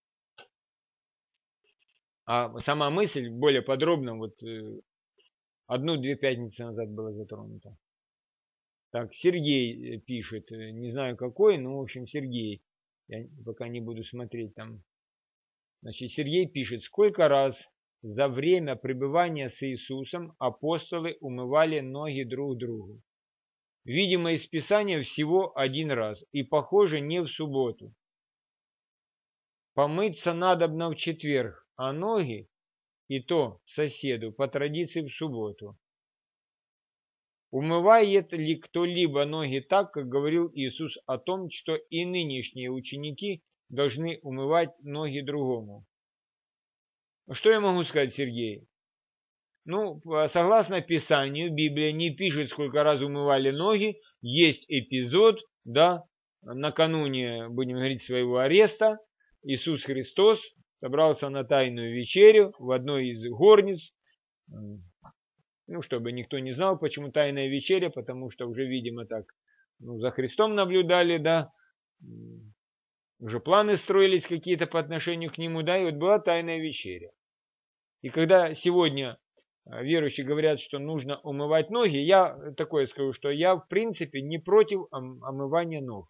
А сама мысль более подробно, вот одну-две пятницы назад была затронута. Так, Сергей пишет, не знаю какой, но, в общем, Сергей. Я пока не буду смотреть там. Значит, Сергей пишет, сколько раз за время пребывания с Иисусом апостолы умывали ноги друг другу. Видимо, из Писания всего один раз, и, похоже, не в субботу. Помыться надобно в четверг, а ноги и то соседу по традиции в субботу. Умывает ли кто-либо ноги так, как говорил Иисус о том, что и нынешние ученики должны умывать ноги другому? Что я могу сказать, Сергей? Ну, согласно Писанию, Библия не пишет, сколько раз умывали ноги. Есть эпизод, да, накануне, будем говорить, своего ареста, Иисус Христос собрался на тайную вечерю в одной из горниц. Ну, чтобы никто не знал, почему тайная вечеря, потому что уже, видимо, так, ну, за Христом наблюдали, да, уже планы строились какие-то по отношению к нему, да, и вот была тайная вечеря. И когда сегодня верующие говорят, что нужно умывать ноги, я такое скажу, что я в принципе не против омывания ног.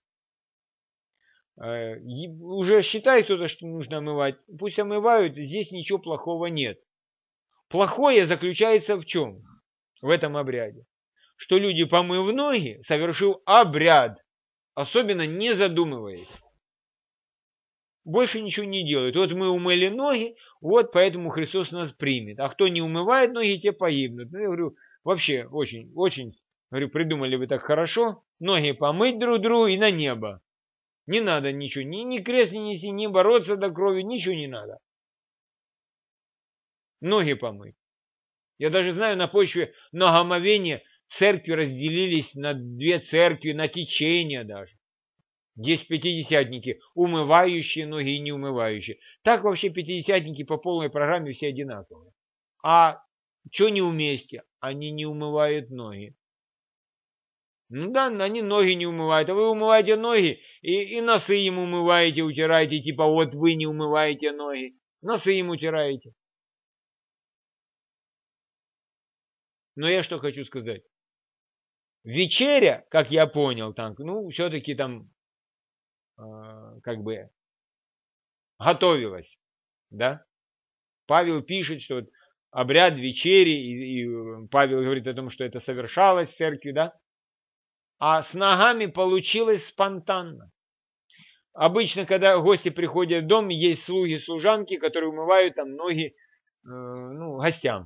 Уже считает кто-то, что нужно омывать, пусть омывают, здесь ничего плохого нет. Плохое заключается в чем? В этом обряде. Что люди, помыв ноги, совершив обряд, особенно не задумываясь. Больше ничего не делают. Вот мы умыли ноги, вот поэтому Христос нас примет. А кто не умывает ноги, те погибнут. Ну, я говорю, вообще очень, очень, говорю, придумали вы так хорошо. Ноги помыть друг другу и на небо. Не надо ничего, ни, ни крест не неси, ни бороться до крови, ничего не надо. Ноги помыть. Я даже знаю, на почве многомовения церкви разделились на две церкви, на течения даже. Есть пятидесятники, умывающие ноги и не умывающие. Так вообще пятидесятники по полной программе все одинаковые. А что не вместе? Они не умывают ноги. Ну да, они ноги не умывают, а вы умываете ноги и, и носы им умываете, утираете, типа вот вы не умываете ноги, носы им утираете. Но я что хочу сказать. Вечеря, как я понял, там, ну, все-таки там, э, как бы, готовилась, да? Павел пишет, что вот обряд вечери, и, и Павел говорит о том, что это совершалось в церкви, да? А с ногами получилось спонтанно. Обычно, когда гости приходят в дом, есть слуги, служанки, которые умывают там ноги, э, ну, гостям.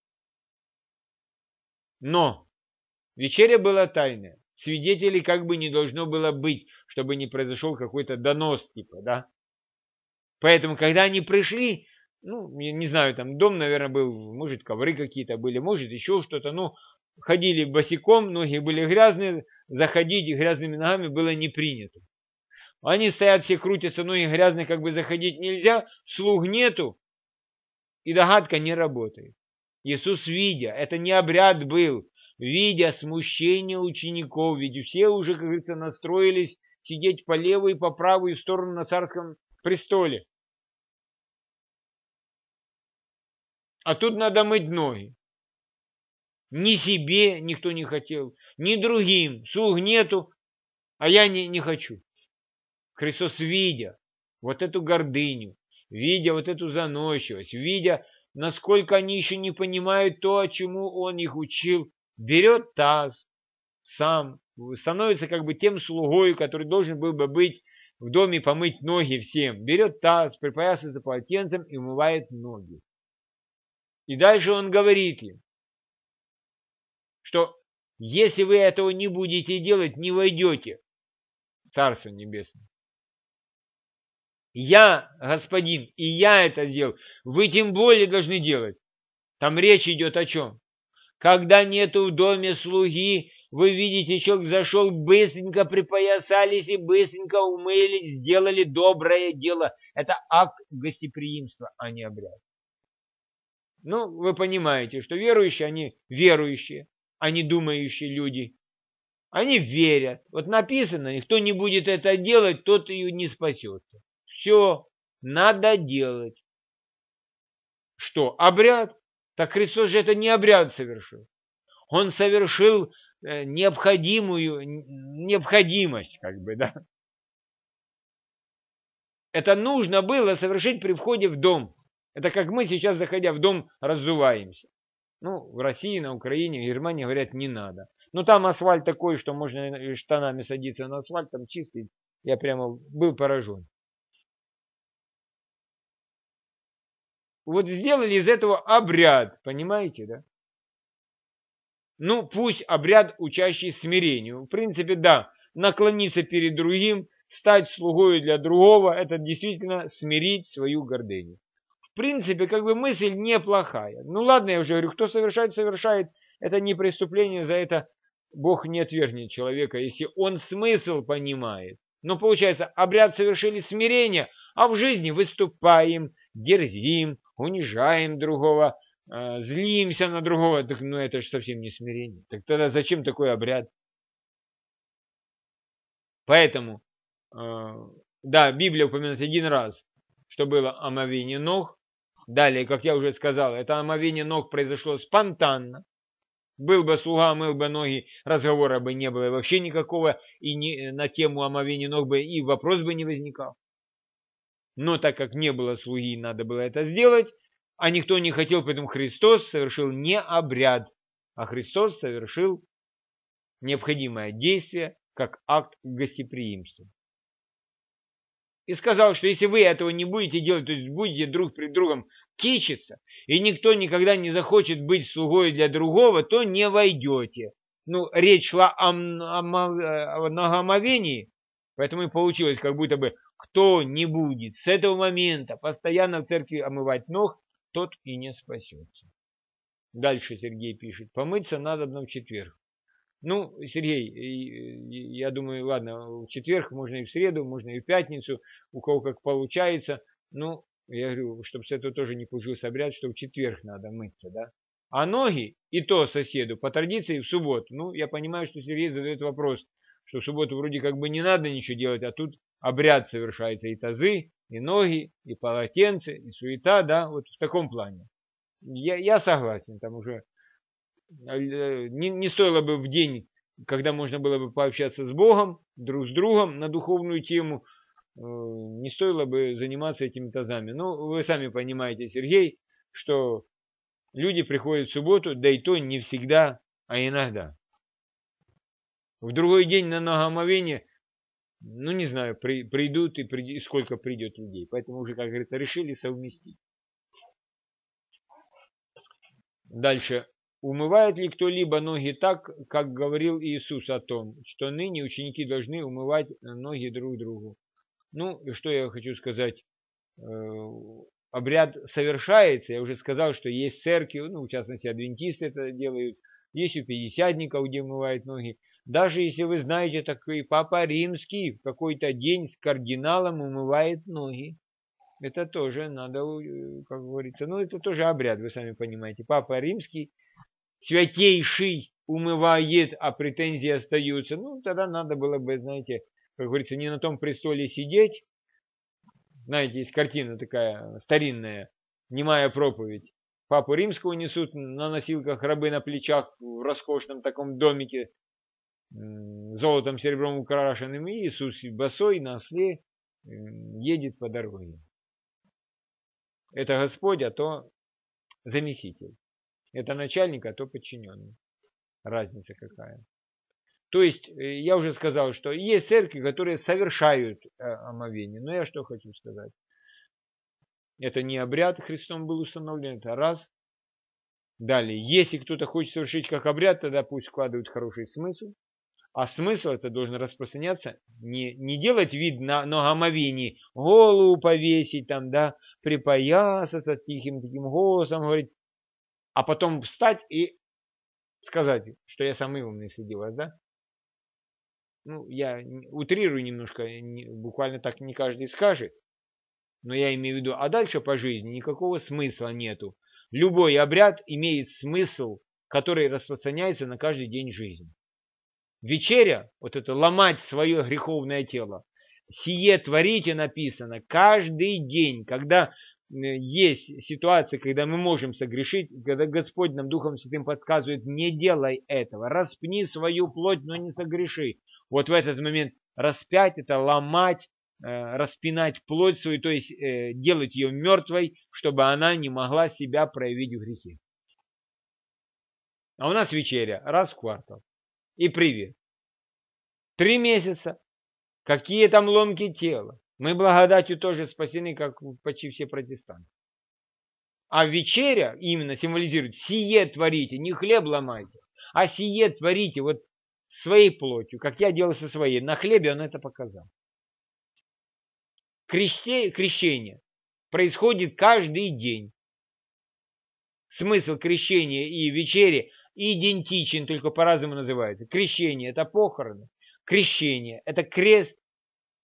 Но вечеря была тайная. Свидетелей как бы не должно было быть, чтобы не произошел какой-то донос, типа, да. Поэтому, когда они пришли, ну, я не знаю, там дом, наверное, был, может, ковры какие-то были, может, еще что-то, ну, ходили босиком, ноги были грязные, заходить грязными ногами было не принято. Они стоят, все крутятся, ноги грязные, как бы заходить нельзя, слуг нету, и догадка не работает. Иисус, видя, это не обряд был, видя смущение учеников, ведь все уже, как говорится, настроились сидеть по левую и по правую сторону на царском престоле. А тут надо мыть ноги. Ни себе никто не хотел, ни другим. Слуг нету, а я не, не хочу. Христос, видя вот эту гордыню, видя вот эту заносчивость, видя, насколько они еще не понимают то, чему Он их учил, берет таз сам, становится как бы тем слугой, который должен был бы быть в доме, помыть ноги всем. Берет таз, припоясывается полотенцем и умывает ноги. И дальше Он говорит им, что если вы этого не будете делать, не войдете в Царство Небесное. Я, Господин, и я это делал. Вы тем более должны делать. Там речь идет о чем? Когда нету в доме слуги, вы видите, человек зашел, быстренько припоясались и быстренько умылись, сделали доброе дело. Это акт гостеприимства, а не обряд. Ну, вы понимаете, что верующие, они верующие, а не думающие люди. Они верят. Вот написано, кто не будет это делать, тот и не спасется. Все надо делать. Что, обряд? Так Христос же это не обряд совершил. Он совершил необходимую необходимость, как бы, да. Это нужно было совершить при входе в дом. Это как мы сейчас, заходя в дом, раззуваемся. Ну, в России, на Украине, в Германии говорят, не надо. Но там асфальт такой, что можно штанами садиться на асфальт, там чистый. Я прямо был поражен. Вот сделали из этого обряд, понимаете, да? Ну, пусть обряд, учащий смирению. В принципе, да, наклониться перед другим, стать слугой для другого, это действительно смирить свою гордыню. В принципе, как бы мысль неплохая. Ну ладно, я уже говорю, кто совершает, совершает. Это не преступление, за это Бог не отвергнет человека, если он смысл понимает. Но получается, обряд совершили смирение, а в жизни выступаем, дерзим, унижаем другого, э, злимся на другого. Так, ну это же совсем не смирение. Так тогда зачем такой обряд? Поэтому, э, да, Библия упоминает один раз, что было омовение ног. Далее, как я уже сказал, это омовение ног произошло спонтанно. Был бы слуга, мыл бы ноги, разговора бы не было вообще никакого, и не, на тему омовения ног бы и вопрос бы не возникал. Но так как не было слуги, надо было это сделать, а никто не хотел, поэтому Христос совершил не обряд, а Христос совершил необходимое действие, как акт гостеприимства. И сказал, что если вы этого не будете делать, то есть будете друг перед другом кичиться, и никто никогда не захочет быть слугой для другого, то не войдете. Ну, речь шла о, о, о многомовении, поэтому и получилось, как будто бы кто не будет с этого момента постоянно в церкви омывать ног, тот и не спасется. Дальше Сергей пишет, помыться надо в четверг. Ну, Сергей, я думаю, ладно, в четверг, можно и в среду, можно и в пятницу, у кого как получается. Ну, я говорю, чтобы с этого тоже не получился обряд, что в четверг надо мыться, да. А ноги, и то соседу, по традиции в субботу. Ну, я понимаю, что Сергей задает вопрос, что в субботу вроде как бы не надо ничего делать, а тут обряд совершается, и тазы, и ноги, и полотенце, и суета, да, вот в таком плане. Я, я согласен, там уже... Не, не стоило бы в день, когда можно было бы пообщаться с Богом, друг с другом на духовную тему, не стоило бы заниматься этими тазами. Ну, вы сами понимаете, Сергей, что люди приходят в субботу, да и то не всегда, а иногда. В другой день на многомовение, ну, не знаю, при, придут и, при, и сколько придет людей. Поэтому уже, как говорится, решили совместить. Дальше. Умывает ли кто-либо ноги так, как говорил Иисус о том, что ныне ученики должны умывать ноги друг другу? Ну, и что я хочу сказать? Обряд совершается, я уже сказал, что есть церкви, ну, в частности, адвентисты это делают, есть у пятидесятников, где умывают ноги. Даже если вы знаете, так и Папа Римский в какой-то день с кардиналом умывает ноги. Это тоже надо, как говорится, ну, это тоже обряд, вы сами понимаете. Папа Римский, святейший, умывает, а претензии остаются. Ну, тогда надо было бы, знаете, как говорится, не на том престоле сидеть. Знаете, есть картина такая старинная, немая проповедь. Папу Римского несут на носилках, рабы на плечах в роскошном таком домике, золотом, серебром украшенным, и Иисус босой на осле едет по дороге. Это Господь, а то замеситель. Это начальник, а то подчиненный. Разница какая. То есть, я уже сказал, что есть церкви, которые совершают омовение. Но я что хочу сказать. Это не обряд Христом был установлен, это раз. Далее, если кто-то хочет совершить как обряд, тогда пусть вкладывают хороший смысл. А смысл это должен распространяться, не, не делать вид на, на омовении, голову повесить, там, да, припоясаться тихим таким голосом, говорить, а потом встать и сказать, что я самый умный среди вас, да? Ну, я утрирую немножко, не, буквально так не каждый скажет, но я имею в виду, а дальше по жизни никакого смысла нету. Любой обряд имеет смысл, который распространяется на каждый день жизни. Вечеря, вот это ломать свое греховное тело, сие творите написано каждый день, когда есть ситуация, когда мы можем согрешить, когда Господь нам Духом Святым подсказывает, не делай этого, распни свою плоть, но не согреши. Вот в этот момент распять это ломать, распинать плоть свою, то есть делать ее мертвой, чтобы она не могла себя проявить в грехе. А у нас вечеря раз в квартал. И привет. Три месяца. Какие там ломки тела. Мы благодатью тоже спасены, как почти все протестанты. А вечеря именно символизирует сие творите, не хлеб ломайте, а сие творите вот своей плотью, как я делал со своей. На хлебе он это показал. Крещение, крещение происходит каждый день. Смысл крещения и вечери идентичен, только по-разному называется. Крещение – это похороны. Крещение – это крест.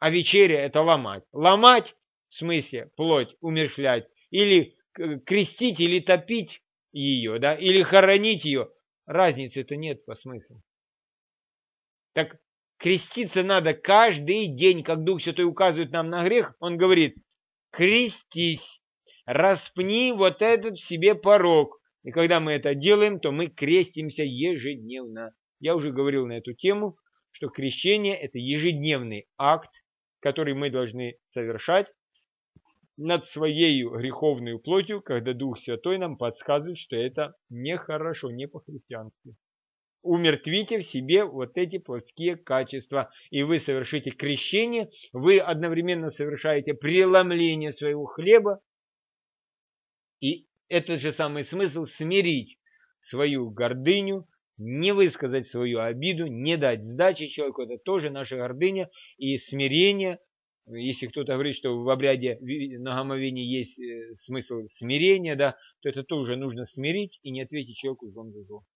а вечеря это ломать. Ломать, в смысле, плоть, умерщвлять, или крестить, или топить ее, да, или хоронить ее. Разницы-то нет по смыслу. Так креститься надо каждый день, как Дух Святой указывает нам на грех, он говорит, крестись, распни вот этот в себе порок. И когда мы это делаем, то мы крестимся ежедневно. Я уже говорил на эту тему, что крещение это ежедневный акт, который мы должны совершать над своей греховной плотью, когда Дух Святой нам подсказывает, что это нехорошо, не по-христиански. Умертвите в себе вот эти плотские качества, и вы совершите крещение, вы одновременно совершаете преломление своего хлеба, и этот же самый смысл смирить свою гордыню, не высказать свою обиду, не дать сдачи человеку, это тоже наша гордыня и смирение. Если кто-то говорит, что в обряде нагомовения есть смысл смирения, да, то это тоже нужно смирить и не ответить человеку злом за зло.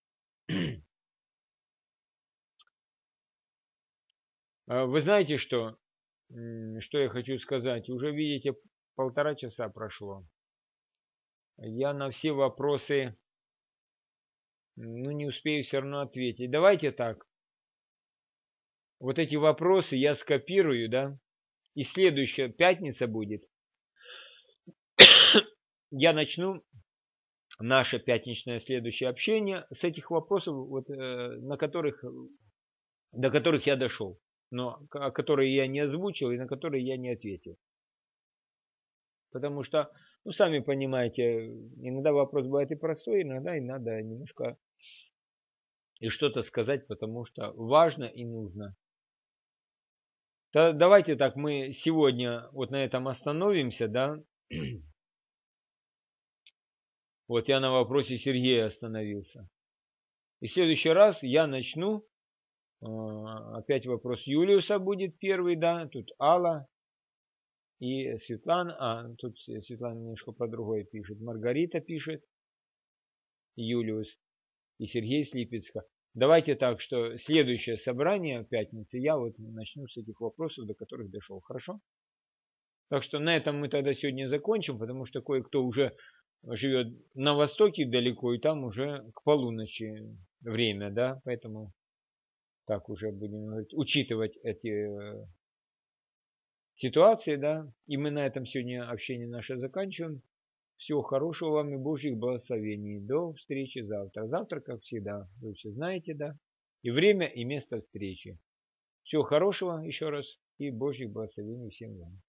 Вы знаете, что, что я хочу сказать? Уже, видите, полтора часа прошло. Я на все вопросы, ну, не успею все равно ответить. Давайте так. Вот эти вопросы я скопирую, да, и следующая пятница будет. Я начну наше пятничное следующее общение с этих вопросов, вот, на которых, до которых я дошел, но которые я не озвучил и на которые я не ответил. Потому что, ну, сами понимаете, иногда вопрос бывает и простой, иногда и надо немножко и что-то сказать, потому что важно и нужно. Да, давайте так, мы сегодня вот на этом остановимся, да. Вот я на вопросе Сергея остановился. И в следующий раз я начну. Опять вопрос Юлиуса будет первый, да. Тут Алла и Светлана. А, тут Светлана немножко по другой пишет. Маргарита пишет. Юлиус и Сергей с Липецка. Давайте так, что следующее собрание в пятницу я вот начну с этих вопросов, до которых дошел. Хорошо? Так что на этом мы тогда сегодня закончим, потому что кое-кто уже живет на востоке далеко, и там уже к полуночи время, да, поэтому так уже будем говорить, учитывать эти ситуации, да, и мы на этом сегодня общение наше заканчиваем. Всего хорошего вам и Божьих благословений. До встречи завтра. Завтра, как всегда, вы все знаете, да, и время, и место встречи. Всего хорошего еще раз и Божьих благословений всем вам.